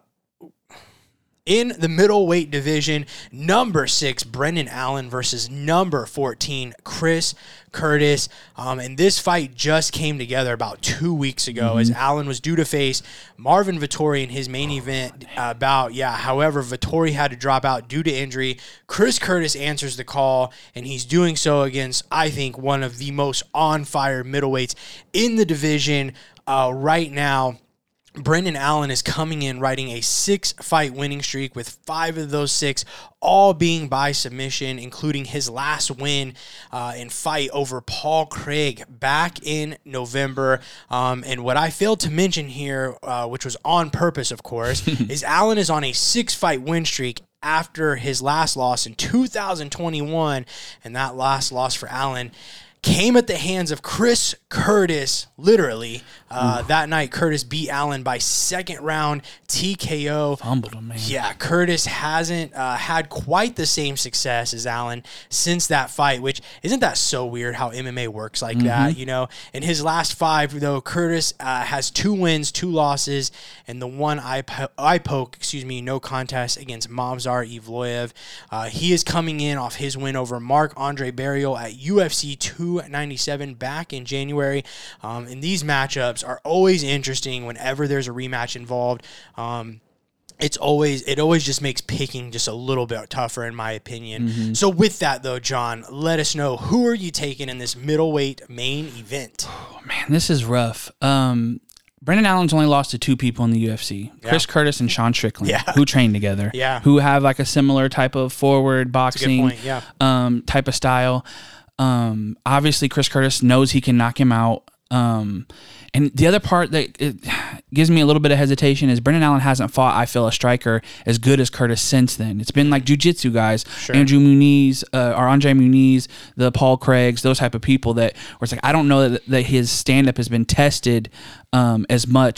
In the middleweight division, number six, Brendan Allen versus number fourteen, Chris Curtis. Um, and this fight just came together about two weeks ago Mm-hmm. as Allen was due to face Marvin Vettori in his main event uh, bout. Yeah, however, Vettori had to drop out due to injury. Chris Curtis answers the call, and he's doing so against, I think, one of the most on-fire middleweights in the division uh, right now. Brendan Allen is coming in riding a six-fight winning streak with five of those six all being by submission, including his last win uh, in fight over Paul Craig back in November. Um, and what I failed to mention here, uh, which was on purpose, of course, is Allen is on a six-fight win streak after his last loss in two thousand twenty-one, and that last loss for Allen came at the hands of Chris Curtis, literally. Uh, that night, Curtis beat Allen by second round T K O. Fumbled him, man. Yeah, Curtis hasn't uh, had quite the same success as Allen since that fight, which isn't that so weird how M M A works like that, you know? In his last five, though, Curtis uh, has two wins, two losses, and the one eye, po- eye poke, excuse me, no contest against Movsar Evloev. Uh, he is coming in off his win over Marc-Andre Barrios at U F C two ninety-seven back in January. Um, and these matchups are always interesting whenever there's a rematch involved. Um, it's always it always just makes picking just a little bit tougher, in my opinion. Mm-hmm. So with that, though, John, let us know, who are you taking in this middleweight main event? Oh, man, this is rough. Um, Brendan Allen's only lost to two people in the U F C, Chris Curtis and Sean Strickland, Yeah. who train together, Yeah. who have like a similar type of forward That's a boxing good point, yeah. um, type of style. Um, obviously, Chris Curtis knows he can knock him out. Um, and the other part that it gives me a little bit of hesitation is Brendan Allen hasn't fought, I feel, a striker as good as Curtis since then. It's been like jiu-jitsu guys, Sure. Andrew Muniz, uh, or Andre Muniz, the Paul Craigs, those type of people that where it's like, I don't know that, that his stand-up has been tested um, as much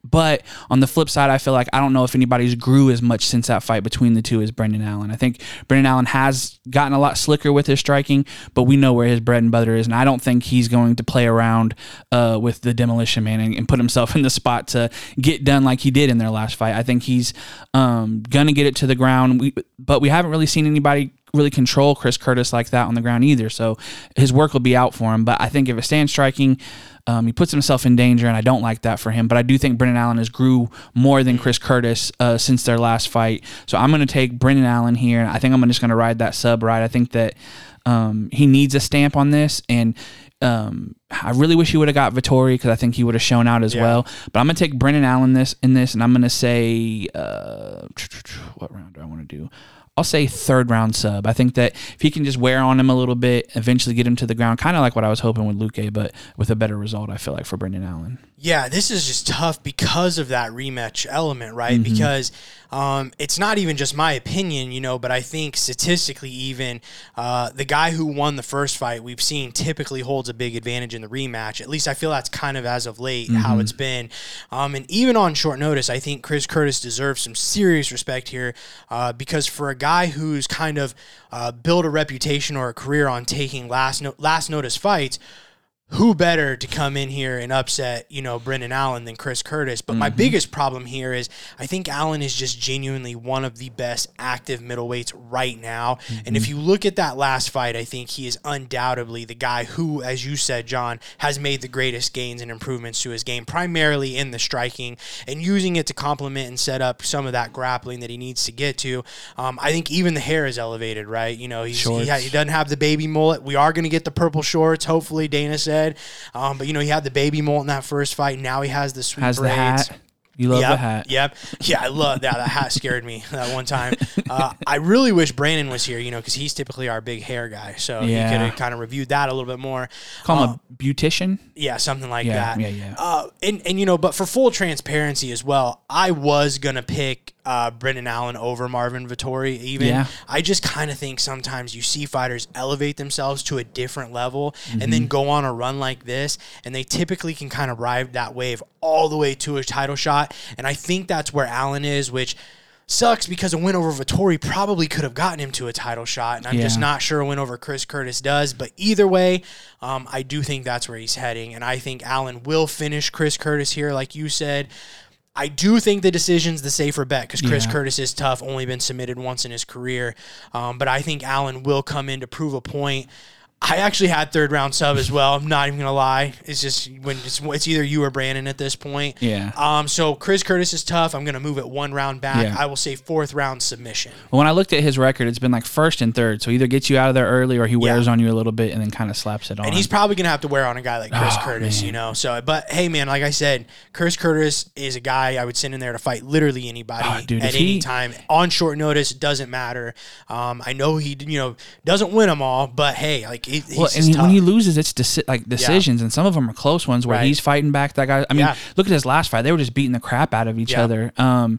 But on the flip side, I feel like I don't know if anybody's grew as much since that fight between the two as Brendan Allen. I think Brendan Allen has gotten a lot slicker with his striking, but we know where his bread and butter is, and I don't think he's going to play around uh, with the Demolition Man and, and put himself in the spot to get done like he did in their last fight. I think he's um, going to get it to the ground, we, but we haven't really seen anybody really control Chris Curtis like that on the ground either, so his work will be out for him. But I think if it stands striking, Um, he puts himself in danger, and I don't like that for him. But I do think Brendan Allen has grew more than Chris Curtis uh, since their last fight. So I'm going to take Brendan Allen here, and I think I'm just going to ride that sub ride. I think that um, he needs a stamp on this, and um, I really wish he would have got Vettori because I think he would have shown out as yeah. well. But I'm going to take Brendan Allen this in this, and I'm going to say uh, what round do I want to do? I'll say third round sub. I think that if he can just wear on him a little bit, eventually get him to the ground, kind of like what I was hoping with Luque, but with a better result, I feel like, for Brendan Allen. Yeah, this is just tough because of that rematch element, right? Mm-hmm. Because um, it's not even just my opinion, you know, but I think statistically even uh, the guy who won the first fight we've seen typically holds a big advantage in the rematch. At least I feel that's kind of as of late mm-hmm. how it's been. Um, and even on short notice, I think Chris Curtis deserves some serious respect here uh, because for a guy who's kind of uh, built a reputation or a career on taking last no- last notice fights, who better to come in here and upset, you know, Brendan Allen than Chris Curtis? But mm-hmm. my biggest problem here is I think Allen is just genuinely one of the best active middleweights right now. Mm-hmm. And if you look at that last fight, I think he is undoubtedly the guy who, as you said, John, has made the greatest gains and improvements to his game, primarily in the striking and using it to complement and set up some of that grappling that he needs to get to. Um, I think even the hair is elevated, right? You know, he's, he, ha- he doesn't have the baby mullet. We are going to get the purple shorts, hopefully, Dana said. Um, but, you know, he had the baby mullet in that first fight. Now he has the sweet has braids. The hat. You love yep, the hat. Yep. Yeah, I love that. That hat scared me that one time. Uh, I really wish Brandon was here, you know, because he's typically our big hair guy. So yeah. he could have kind of reviewed that a little bit more. Call uh, him a beautician? Yeah, something like yeah, that. Yeah, yeah. Uh, and, and, you know, but for full transparency as well, I was going to pick uh, Brendan Allen over Marvin Vettori even. Yeah. I just kind of think sometimes you see fighters elevate themselves to a different level mm-hmm. and then go on a run like this, and they typically can kind of ride that wave all the way to a title shot. And I think that's where Allen is, which sucks because a win over Vettori probably could have gotten him to a title shot, and I'm yeah. just not sure a win over Chris Curtis does. But either way, um, I do think that's where he's heading, and I think Allen will finish Chris Curtis here, like you said. I do think the decision's the safer bet because Chris yeah. Curtis is tough, only been submitted once in his career. Um, but I think Allen will come in to prove a point. I actually had third round sub as well. I'm not even gonna lie. It's just when it's, it's either you or Brandon at this point. Yeah. Um. So Chris Curtis is tough. I'm gonna move it one round back. Yeah. I will say fourth round submission. Well, when I looked at his record, it's been like first and third. So either gets you out of there early or he wears Yeah. on you a little bit and then kind of slaps it on. And he's probably gonna have to wear on a guy like Chris Oh, Curtis, man. you know. So, but hey, man, like I said, Chris Curtis is a guy I would send in there to fight literally anybody Oh, dude, at if he- any time on short notice. Doesn't matter. Um. I know he, you know, doesn't win them all, but hey, like he, he's Well, just and he- tough. when he loses, it's deci- like decisions, and some of them are close ones where Right. he's fighting back that guy. I mean, Yeah. look at his last fight; they were just beating the crap out of each Yeah. other. Um,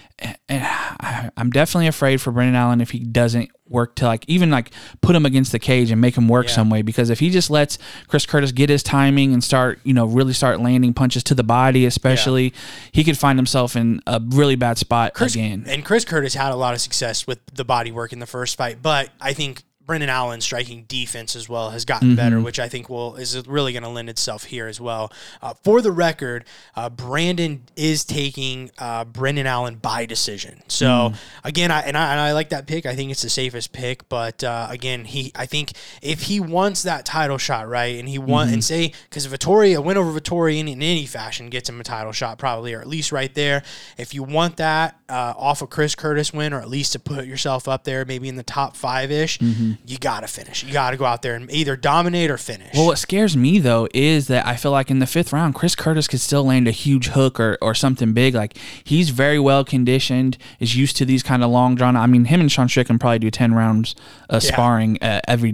and I, I'm definitely afraid for Brendan Allen if he doesn't work to like even like put him against the cage and make him work Yeah. some way. Because if he just lets Chris Curtis get his timing and start, you know, really start landing punches to the body, especially, he could find himself in a really bad spot Chris, again. And Chris Curtis had a lot of success with the body work in the first fight, but I think Brendan Allen's striking defense as well has gotten Mm-hmm. better, which I think will is really going to lend itself here as well. Uh, for the record, uh, Brandon is taking uh, Brendan Allen by decision. So Mm. again, I and, I and I like that pick. I think it's the safest pick. But uh, again, he I think if he wants that title shot, right, and he want Mm-hmm. and say because Vettori, a win over Vettori in, in any fashion gets him a title shot probably, or at least right there. If you want that uh, off a Chris Curtis win, or at least to put yourself up there, maybe in the top five ish. Mm-hmm. You got to finish. You got to go out there and either dominate or finish. Well, what scares me, though, is that I feel like in the fifth round, Chris Curtis could still land a huge hook or, or something big. Like, he's very well conditioned, is used to these kind of long drawn. I mean, him and Sean Strickland probably do ten rounds of Yeah. sparring uh, every day.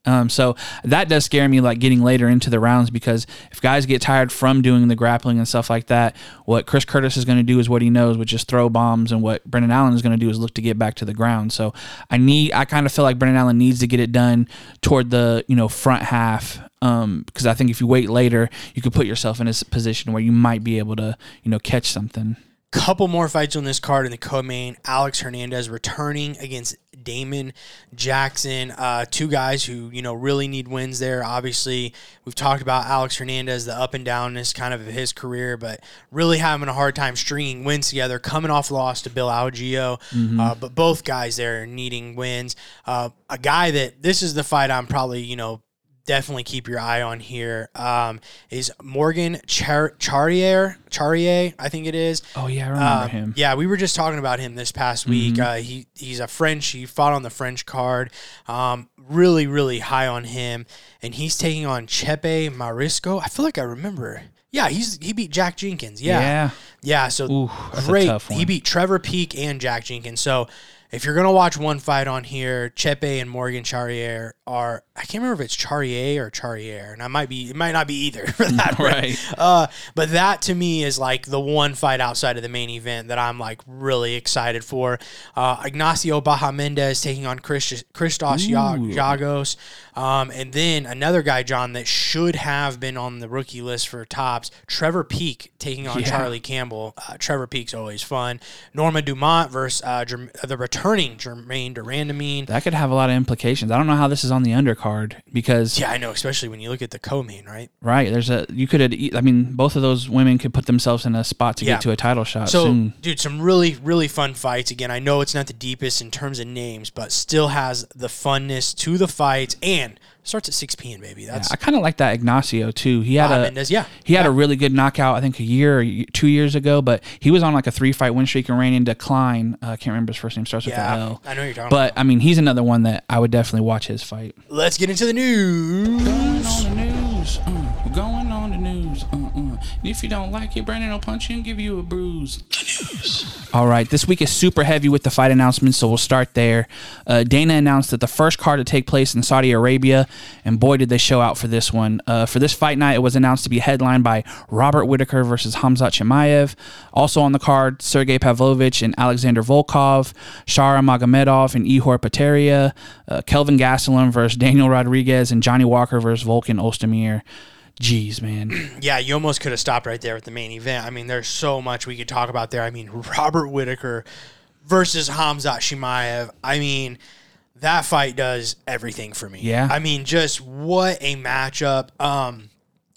Um, so that does scare me, like getting later into the rounds, because if guys get tired from doing the grappling and stuff like that, what Chris Curtis is going to do is what he knows, which is throw bombs, and what Brendan Allen is going to do is look to get back to the ground. So I need, I kind of feel like Brendan Allen needs to get it done toward the, you know, front half. Um, because I think if you wait later, you could put yourself in a position where you might be able to, you know, catch something. Couple more fights on this card in the co-main. Alex Hernandez returning against Damon Jackson. Uh, two guys who, you know, really need wins there. Obviously, we've talked about Alex Hernandez, the up and downness kind of his career, but really having a hard time stringing wins together, coming off loss to Bill Algeo. Mm-hmm. Uh, but both guys there needing wins. Uh, a guy that, this is the fight I'm probably, you know, definitely keep your eye on here, um, is Morgan Char- Charrier, Charrier, I think it is. Oh, yeah, I remember uh, him. Yeah, we were just talking about him this past week. Mm-hmm. Uh, he He's a French. He fought on the French card. Um, really, really high on him. And he's taking on Chepe Marisco. I feel like I remember. Yeah, he's he beat Jack Jenkins. Yeah. Yeah. Yeah, so Ooh, that's great. A tough one. He beat Trevor Peek and Jack Jenkins. So if you're going to watch one fight on here, Chepe and Morgan Charrier are, I can't remember if it's Charrier or Charrier, and I might be, it might not be either for that. Right. Uh, but that to me is like the one fight outside of the main event that I'm like really excited for. Uh, Ignacio Baja Mendez taking on Christ- Christos Giagos. Um, and then another guy, John, that should have been on the rookie list for tops, Trevor Peek taking on Yeah. Charlie Campbell. Uh, Trevor Peek's always fun. Norma Dumont versus uh, Germ- the returning Jermaine Durandamine. That could have a lot of implications. I don't know how this is on the undercard, because Yeah, I know, especially when you look at the co-main, right? right, there's a you could have, I mean, both of those women could put themselves in a spot to Yeah. get to a title shot So, soon. dude, some really, really fun fights. Again, I know it's not the deepest in terms of names, but still has the funness to the fights, and starts at six p.m., baby. That's I kind of like that Ignacio too. He had Baja a Mendez, yeah. he had Yeah. a really good knockout, I think a year or two years ago, but he was on like a three fight win streak and ran in decline. Uh, I can't remember his first name, starts with Yeah, an L. I know what you're talking But about. I mean, he's another one that I would definitely watch his fight. Let's get into the news. Going on the news, uh, going on the news, uh, uh. And if you don't like it, Brandon will punch you and give you a bruise. The news. All right, this week is super heavy with the fight announcements, so we'll start there. Uh, Dana announced that the first card to take place in Saudi Arabia, and boy, did they show out for this one. Uh, for this fight night, it was announced to be headlined by Robert Whitaker versus Khamzat Chimaev. Also on the card, Sergey Pavlovich and Alexander Volkov, Shara Magomedov and Ihor Pateria, uh, Kelvin Gastelum versus Daniel Rodriguez, and Johnny Walker versus Volkan Ozdemir. Jeez, man. Yeah, you almost could have stopped right there with the main event. I mean, there's so much we could talk about there. I mean, Robert Whitaker versus Khamzat Chimaev. I mean, that fight does everything for me. Yeah. I mean, just what a matchup. Um,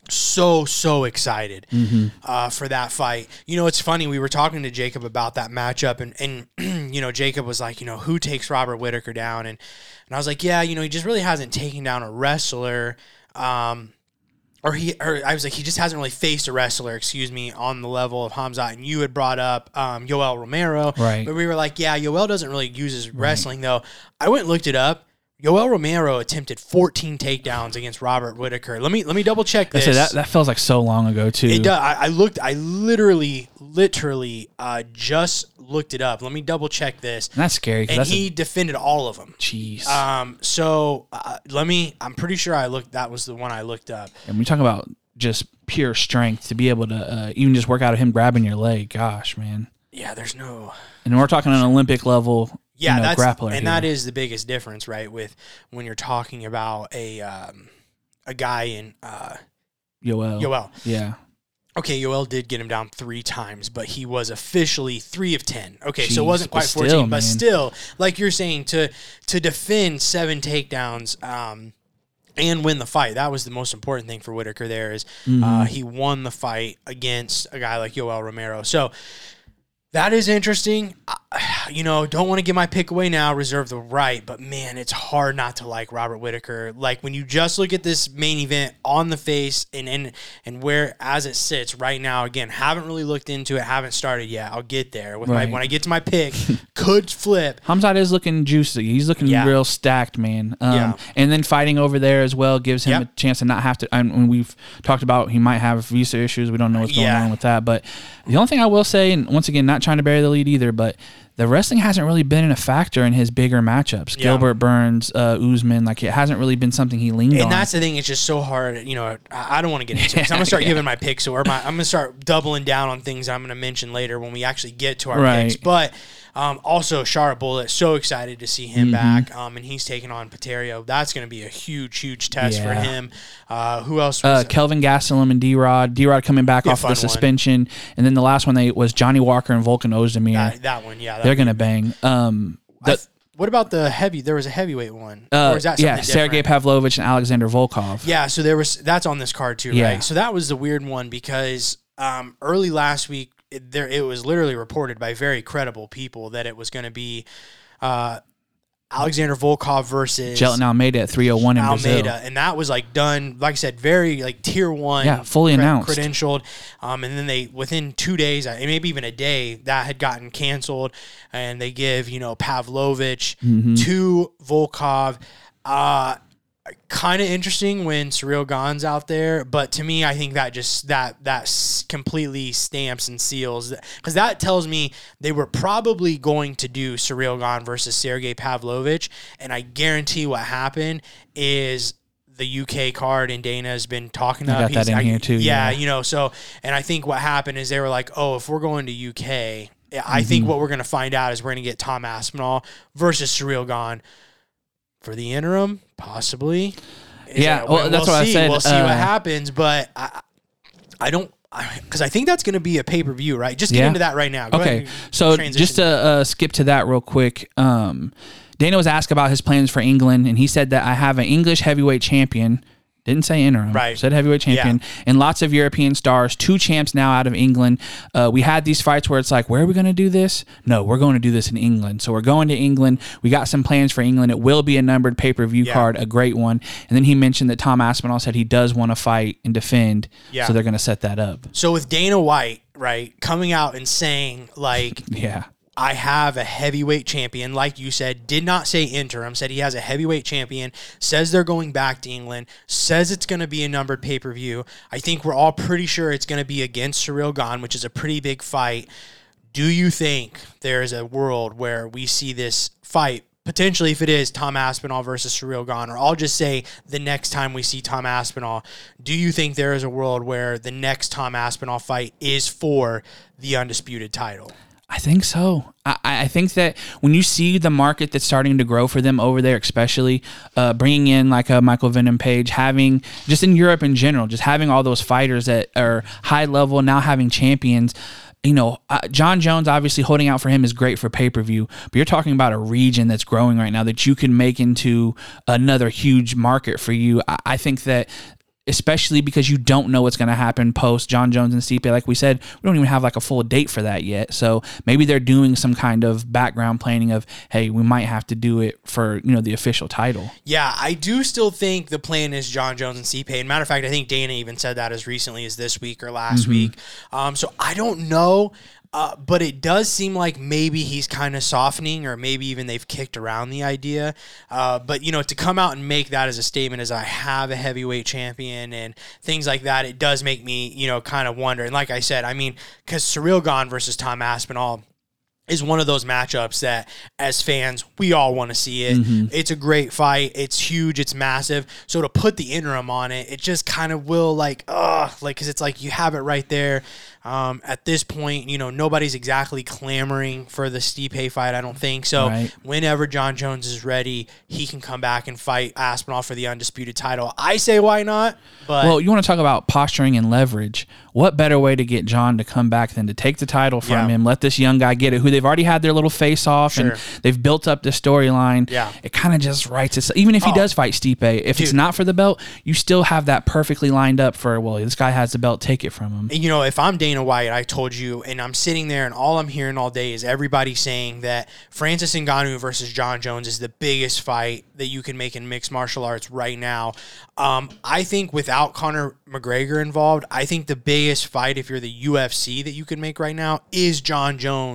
so, so excited mm-hmm. uh, for that fight. You know, it's funny. We were talking to Jacob about that matchup, and, and you know, Jacob was like, you know, who takes Robert Whitaker down? And, and I was like, yeah, you know, he just really hasn't taken down a wrestler. Um, Or he, or I was like, he just hasn't really faced a wrestler, excuse me, on the level of Khamzat. And you had brought up um, Yoel Romero, Right. But we were like, yeah, Yoel doesn't really use his wrestling though. I went and looked it up. Yoel Romero attempted fourteen takedowns against Robert Whitaker. Let me let me double check this. So that that feels like so long ago too. It does. I, I looked. I literally, literally, uh, just looked it up. Let me double check this. And that's scary. 'cause And that's he a, defended all of them. jeez. Um. So uh, let me. I'm pretty sure I looked. That was the one I looked up. and we talk about just pure strength to be able to uh, even just work out of him grabbing your leg. Gosh, man. Yeah. There's no. And we're talking an Olympic level. Yeah, you know, that's grappler and here. that is the biggest difference, right? With when you're talking about a um, a guy in uh, Yoel. Yoel. Yeah. Okay, Yoel did get him down three times, but he was officially three of ten. Okay, so it Jeez, wasn't but quite still, fourteen, man. but still, like you're saying, to to defend seven takedowns um, and win the fight. That was the most important thing for Whitaker. There is Mm-hmm. uh, he won the fight against a guy like Yoel Romero. So. That is interesting. I, you know, don't want to give my pick away now, reserve the right, but man, it's hard not to like Robert Whitaker. Like when you just look at this main event on the face and and, and where as it sits right now, again, haven't really looked into it, haven't started yet. I'll get there. With Right. my when I get to my pick, could flip. Khamzat is looking juicy. He's looking Yeah. real stacked, man. Um, Yeah. And then fighting over there as well gives him Yep. a chance to not have to. And when we've talked about he might have visa issues, we don't know what's going Yeah. on with that. But the only thing I will say, and once again, not trying to bury the lead either, but the wrestling hasn't really been a factor in his bigger matchups. Yeah. Gilbert Burns, uh, Usman, like it hasn't really been something he leaned And on. that's the thing; it's just so hard. You know, I, I don't want to get into it. So I'm gonna start Yeah. giving my picks, or my, I'm gonna start doubling down on things I'm gonna mention later when we actually get to our Right. picks. But um, also, Charlotte Bullet, so excited to see him Mm-hmm. back, um, and he's taking on Paterio. That's gonna be a huge, huge test for Yeah. him. Uh, who else? Was Uh, it? Kelvin Gastelum and D-Rod. D-Rod coming back Be a off the fun one. suspension. And then the last one they was Johnny Walker and Volkan Ozdemir. that, that one, yeah. That They're going to bang. Um, I the, th- what about the heavy? There was a heavyweight one. uh, or is that yeah, something Sergey different? Pavlovich and Alexander Volkov. Yeah, so there was that's on this card too, Yeah. right? So that was the weird one because um, early last week it, there it was literally reported by very credible people that it was going to be uh, Alexander Volkov versus Jelton Almeida at three oh one in Almeida, Brazil. and that was like done, like I said, very like tier one, Yeah, fully announced. credentialed. Um, and then they within two days, uh, maybe even a day, that had gotten canceled, and they give you know Pavlovich Mm-hmm. to Volkov. Uh, kind of interesting when Cyril Gane's out there, but to me, I think that just that that s- completely stamps and seals because that tells me they were probably going to do Cyril Gane versus Sergey Pavlovich, and I guarantee what happened is the U K card and Dana has been talking I about. got that He's- in I- here too, Yeah, yeah. you know, so and I think what happened is they were like, oh, if we're going to U K, I think Mm-hmm. what we're going to find out is we're going to get Tom Aspinall versus Cyril Gane. For the interim, possibly. Is Yeah, it- well, we'll that's what I see. said, We'll see uh, what happens, but I, I don't, because I, I think that's going to be a pay per view, right? Just get Yeah. into that right now. Go Okay, ahead and so transition. just to uh, skip to that real quick, um, Dana was asked about his plans for England, and he said that I have an English heavyweight champion. Didn't say interim. Right. Said heavyweight champion. And lots of European stars, two champs now out of England. Uh, we had these fights where it's like, where are we going to do this? No, we're going to do this in England. So we're going to England. We got some plans for England. It will be a numbered pay-per-view Yeah. card, a great one. And then he mentioned that Tom Aspinall said he does want to fight and defend. Yeah. So they're going to set that up. So with Dana White, right, coming out and saying, like, Yeah. I have a heavyweight champion, like you said, did not say interim, said he has a heavyweight champion, says they're going back to England, says it's going to be a numbered pay-per-view. I think we're all pretty sure it's going to be against Cyril Gane, which is a pretty big fight. Do you think there is a world where we see this fight, potentially if it is Tom Aspinall versus Cyril Gane, or I'll just say the next time we see Tom Aspinall, do you think there is a world where the next Tom Aspinall fight is for the undisputed title? I think so. I, I think that when you see the market that's starting to grow for them over there, especially uh, bringing in like a Michael Venom Page, having just in Europe in general, just having all those fighters that are high level, now having champions. You know, uh, John Jones obviously holding out for him is great for pay-per-view, but you're talking about a region that's growing right now that you can make into another huge market for you. I, I think that especially because you don't know what's going to happen post John Jones and Stipe. Like we said, we don't even have like a full date for that yet. So maybe they're doing some kind of background planning of, hey, we might have to do it for, you know, the official title. Yeah, I do still think the plan is John Jones and Stipe. And matter of fact, I think Dana even said that as recently as this week or last Mm-hmm. week. Um, so I don't know. Uh, but it does seem like maybe he's kind of softening, or maybe even they've kicked around the idea. Uh, but, you know, to come out and make that as a statement as I have a heavyweight champion and things like that, it does make me, you know, kind of wonder. And like I said, I mean, because Cyril Gane versus Tom Aspinall is one of those matchups that as fans, we all want to see it. Mm-hmm. It's a great fight. It's huge. It's massive. So to put the interim on it, it just kind of will like, ugh, like, because it's like you have it right there. Um, at this point, you know, nobody's exactly clamoring for the Stipe fight, I don't think. So Right. whenever John Jones is ready, he can come back and fight Aspinall for the undisputed title. I say why not? But Well, you want to talk about posturing and leverage. What better way to get John to come back than to take the title from Yeah. him, let this young guy get it, who they've already had their little face-off, Sure. and they've built up the storyline. Yeah. It kind of just writes itself. Even if he Oh. does fight Stipe, if it's Dude. not for the belt, you still have that perfectly lined up for, well, this guy has the belt, take it from him. you know, if I'm Dana White, I told you, and I'm sitting there and all I'm hearing all day is everybody saying that Francis Ngannou versus John Jones is the biggest fight that you can make in mixed martial arts right now. Um, I think without Conor McGregor involved, I think the biggest fight, if you're the U F C, that you can make right now is John Jones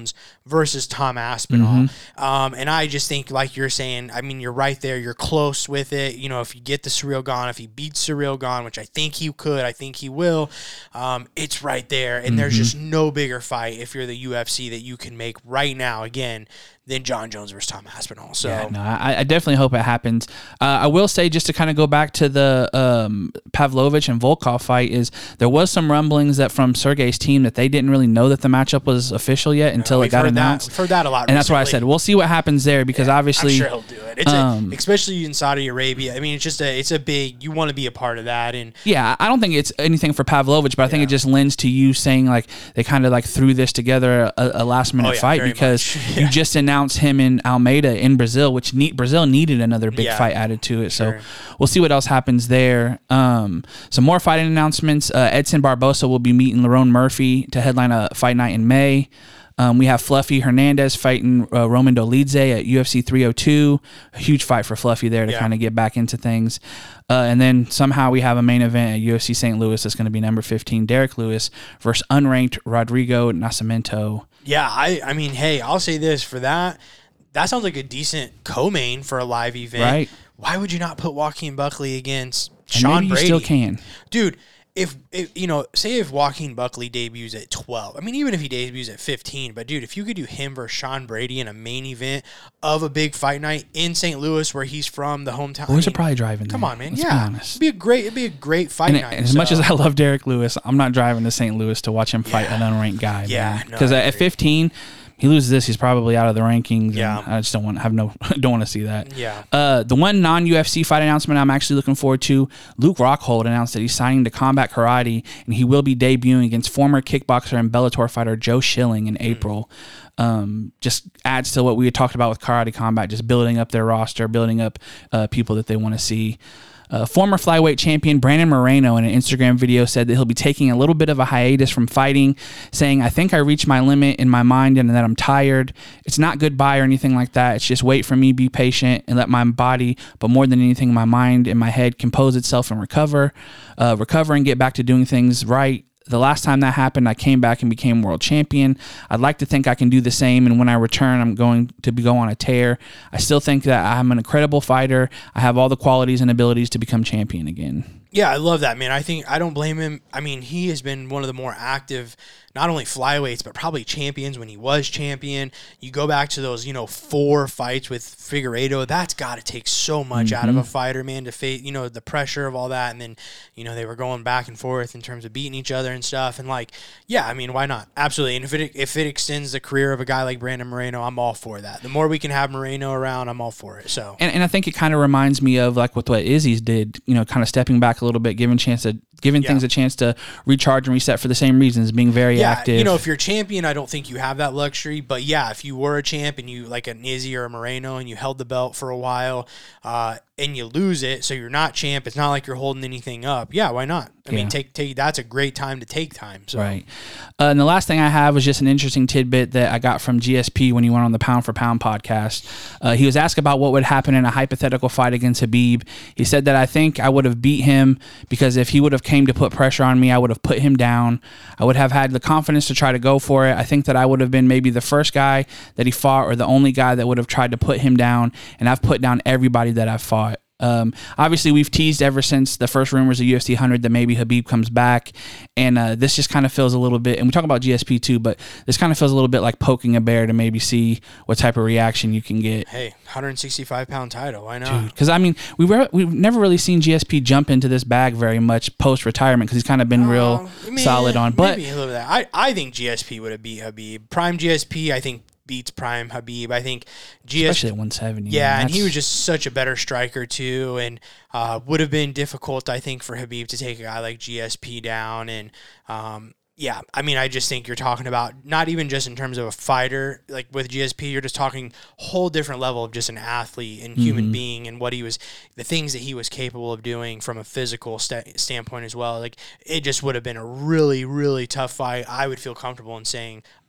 versus Tom Aspinall. Mm-hmm. Um, and I just think, like you're saying, I mean, you're right there. You're close with it. You know, if you get the Ciryl Gane, if he beats Ciryl Gane, which I think he could, I think he will, um, it's right there. And mm-hmm. there's just no bigger fight if you're the U F C that you can make right now, again, than John Jones versus Tom Aspinall. So yeah, no, I, I definitely hope it happens. Uh, I will say, just to kind of go back to the um, Pavlovich and Volkov fight, is there was some rumblings that from Sergey's team that they didn't really know that the matchup was official yet until no, it got heard announced. That. We've heard that a lot, and recently. That's why I said we'll see what happens there, because yeah, obviously I'm sure he'll do it. It's um, a, especially in Saudi Arabia. I mean, it's just a it's a big. You want to be a part of that, and yeah, I don't think it's anything for Pavlovich, but I think yeah. it just lends to you saying like they kind of like threw this together a, a last minute oh, yeah, fight because yeah. you just announced him in Almeida in Brazil, which need, Brazil needed another big yeah, fight added to it. So sure. we'll see what else happens there. Um, some more fighting announcements. Uh, Edson Barbosa will be meeting Lerone Murphy to headline a fight night in May. Um, we have Fluffy Hernandez fighting uh, Roman Dolidze at U F C three oh two. A huge fight for Fluffy there to yeah. kind of get back into things. Uh, and then somehow we have a main event at U F C Saint Louis that's going to be number fifteen, Derek Lewis versus unranked Rodrigo Nascimento. Yeah, I, I mean, hey, I'll say this for that. That sounds like a decent co-main for a live event. Right. Why would you not put Joaquin Buckley against And Sean maybe you Brady? still can. Dude, if, if, you know, say if Joaquin Buckley debuts at twelve. I mean, even if he debuts at fifteen, but dude, if you could do him versus Sean Brady in a main event of a big fight night in Saint Louis, where he's from, the hometown. Boys I mean, are probably driving there. Come on, man. Let's yeah. be honest. It'd be a great, it'd be a great fight And, night. and as so. much as I love Derek Lewis, I'm not driving to Saint Louis to watch him fight Yeah. an unranked guy. Yeah, Because no, I at agree. fifteen, he loses this, he's probably out of the rankings. Yeah. And I just don't want have no don't want to see that. Yeah. Uh, the one non-U F C fight announcement I'm actually looking forward to, Luke Rockhold announced that he's signing to Combat Karate, and he will be debuting against former kickboxer and Bellator fighter Joe Schilling in April. Um, just adds to what we had talked about with Karate Combat, just building up their roster, building up uh, people that they want to see. Uh, former flyweight champion Brandon Moreno in an Instagram video said that he'll be taking a little bit of a hiatus from fighting, saying, I think I reached my limit in my mind and that I'm tired. It's not goodbye or anything like that. It's just wait for me, be patient, and let my body, but more than anything, my mind and my head compose itself and recover, uh, recover and get back to doing things right. The last time that happened, I came back and became world champion. I'd like to think I can do the same, and when I return, I'm going to be, go on a tear. I still think that I'm an incredible fighter. I have all the qualities and abilities to become champion again. Yeah, I love that, man. I think I don't blame him. I mean, he has been one of the more active, not only flyweights, but probably champions when he was champion. You go back to those, you know, four fights with Figueiredo. That's got to take so much mm-hmm. out of a fighter, man, to face, you know, the pressure of all that. And then, you know, they were going back and forth in terms of beating each other and stuff. And like, yeah, I mean, why not? Absolutely. And if it if it extends the career of a guy like Brandon Moreno, I'm all for that. The more we can have Moreno around, I'm all for it. So, and, and I think it kind of reminds me of like with what Izzy's did, you know, kind of stepping back a little bit, giving chance to giving yeah. things a chance to recharge and reset for the same reasons, being very yeah, active. You know, if you're champion, I don't think you have that luxury. But yeah, if you were a champ and you like an Izzy or a Moreno and you held the belt for a while, uh, and you lose it, so you're not champ, it's not like you're holding anything up. Yeah, why not? I yeah. mean, take take that's a great time to take time. So. Right. Uh, and the last thing I have was just an interesting tidbit that I got from G S P when he went on the Pound for Pound podcast. Uh, he was asked about what would happen in a hypothetical fight against Khabib. He said that I think I would have beat him because if he would have came to put pressure on me, I would have put him down. I would have had the confidence to try to go for it. I think that I would have been maybe the first guy that he fought or the only guy that would have tried to put him down, and I've put down everybody that I've fought. Um, obviously, we've teased ever since the first rumors of U F C one hundred that maybe Khabib comes back, and uh, this just kind of feels a little bit, and we talk about G S P too, but this kind of feels a little bit like poking a bear to maybe see what type of reaction you can get. Hey, one sixty-five pound title, why not? Because, I mean, we were, we've never really seen G S P jump into this bag very much post-retirement because he's kind of been real I mean, solid on. But maybe a little bit of that. I, I think G S P would have beat Khabib. Prime G S P, I think, beats Prime Khabib. I think G S P, especially at one seventy. Yeah, man, and he was just such a better striker too, and uh, would have been difficult, I think, for Khabib to take a guy like G S P down. And um, yeah, I mean, I just think you're talking about not even just in terms of a fighter, like with G S P, you're just talking whole different level of just an athlete and human mm-hmm. being and what he was, the things that he was capable of doing from a physical st- standpoint as well. Like, it just would have been a really, really tough fight. I would feel comfortable in saying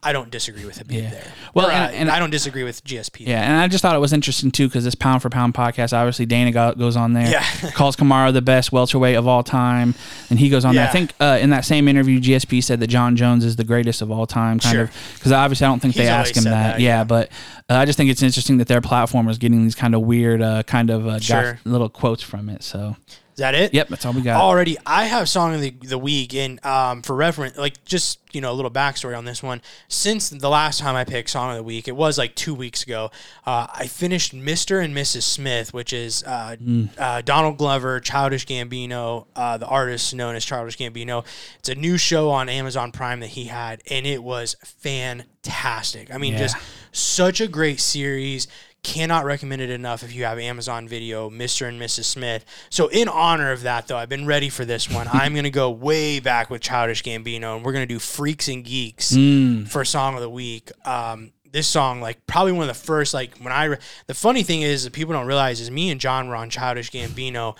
I don't disagree with it being Yeah. there. Well, Or, and- uh, and- I don't disagree with G S P. Yeah, and I just thought it was interesting too because this pound for pound podcast, obviously Dana go, goes on there, Yeah. calls Kamaru the best welterweight of all time, and he goes on there. I Yeah. think uh, in that same interview, G S P said that John Jones is the greatest of all time, kind Sure. of because obviously I don't think He's they always ask him said that. that, yeah, yeah. but uh, I just think it's interesting that their platform is getting these kind of weird, uh, kind of uh, Sure. got little quotes from it. So Is that it? yep, that's all we got. Already, I have song of the, the week, and um, for reference, like just you know a little backstory on this one. Since the last time I picked song of the week, it was like two weeks ago. Uh, I finished Mister and Missus Smith, which is uh, Mm. uh, Donald Glover, Childish Gambino, uh, the artist known as Childish Gambino. It's a new show on Amazon Prime that he had, and it was fantastic. I mean, Yeah. just such a great series. Cannot recommend it enough if you have Amazon Video, Mister and Missus Smith. So in honor of that, though, I've been ready for this one. I'm going to go way back with Childish Gambino, and we're going to do Freaks and Geeks Mm. for Song of the Week. Um, this song, like, probably one of the first, like, when I, re- the funny thing is that people don't realize is me and John were on Childish Gambino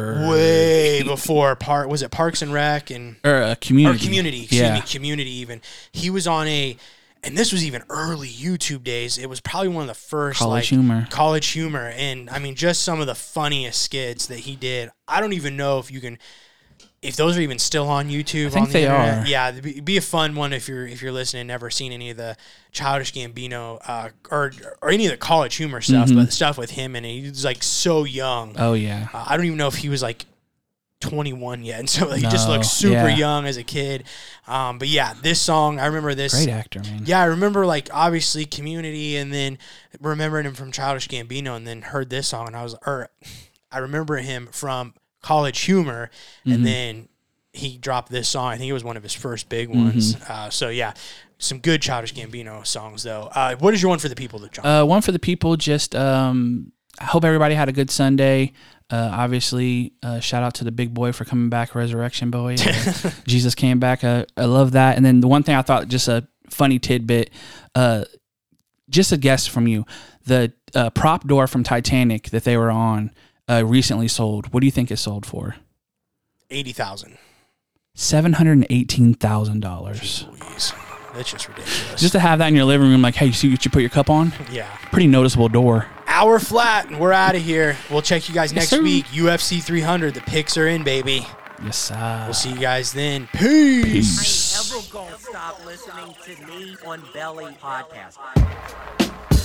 way before, Park, was it Parks and Rec and, or uh, community, or Community, excuse yeah. me, Community even. He was on a, and this was even early YouTube days. It was probably one of the first College like Humor. college humor, and I mean just some of the funniest skits that he did. I don't even know if you can, if those are even still on YouTube. I think on the they internet. are. Yeah, it'd be, it'd be a fun one if you're if you're listening, never seen any of the Childish Gambino uh, or or any of the College Humor stuff, Mm-hmm. but the stuff with him, and he was like so young. Oh yeah, Uh, I don't even know if he was like twenty-one yet, and so like, he just No, looked super yeah. young as a kid. Um, but yeah, this song, I remember this. great actor, man. Yeah, I remember like obviously Community, and then remembering him from Childish Gambino, and then heard this song, and I was, or I remember him from College Humor, Mm-hmm. and then he dropped this song. I think it was one of his first big ones. Mm-hmm. Uh, so yeah, some good Childish Gambino songs though. Uh, what is your one for the people, John? Uh, one for the people. Just um, I hope everybody had a good Sunday. Uh, obviously, uh, shout out to the big boy for coming back, Resurrection Boy. Uh, Jesus came back. Uh, I love that. And then the one thing I thought, just a funny tidbit, uh, just a guess from you. The uh, prop door from Titanic that they were on uh, recently sold. What do you think it sold for? eighty thousand. seven hundred eighteen thousand dollars. Louise. That's just ridiculous. Just to have that in your living room, like, hey, you see what you put your cup on? yeah. Pretty noticeable door. Hour flat, and we're out of here. We'll check you guys next sir. week. U F C three hundred. The picks are in, baby. Yes, sir. We'll see you guys then. Peace. I ain't ever gonna stop listening to me on Belly Podcast.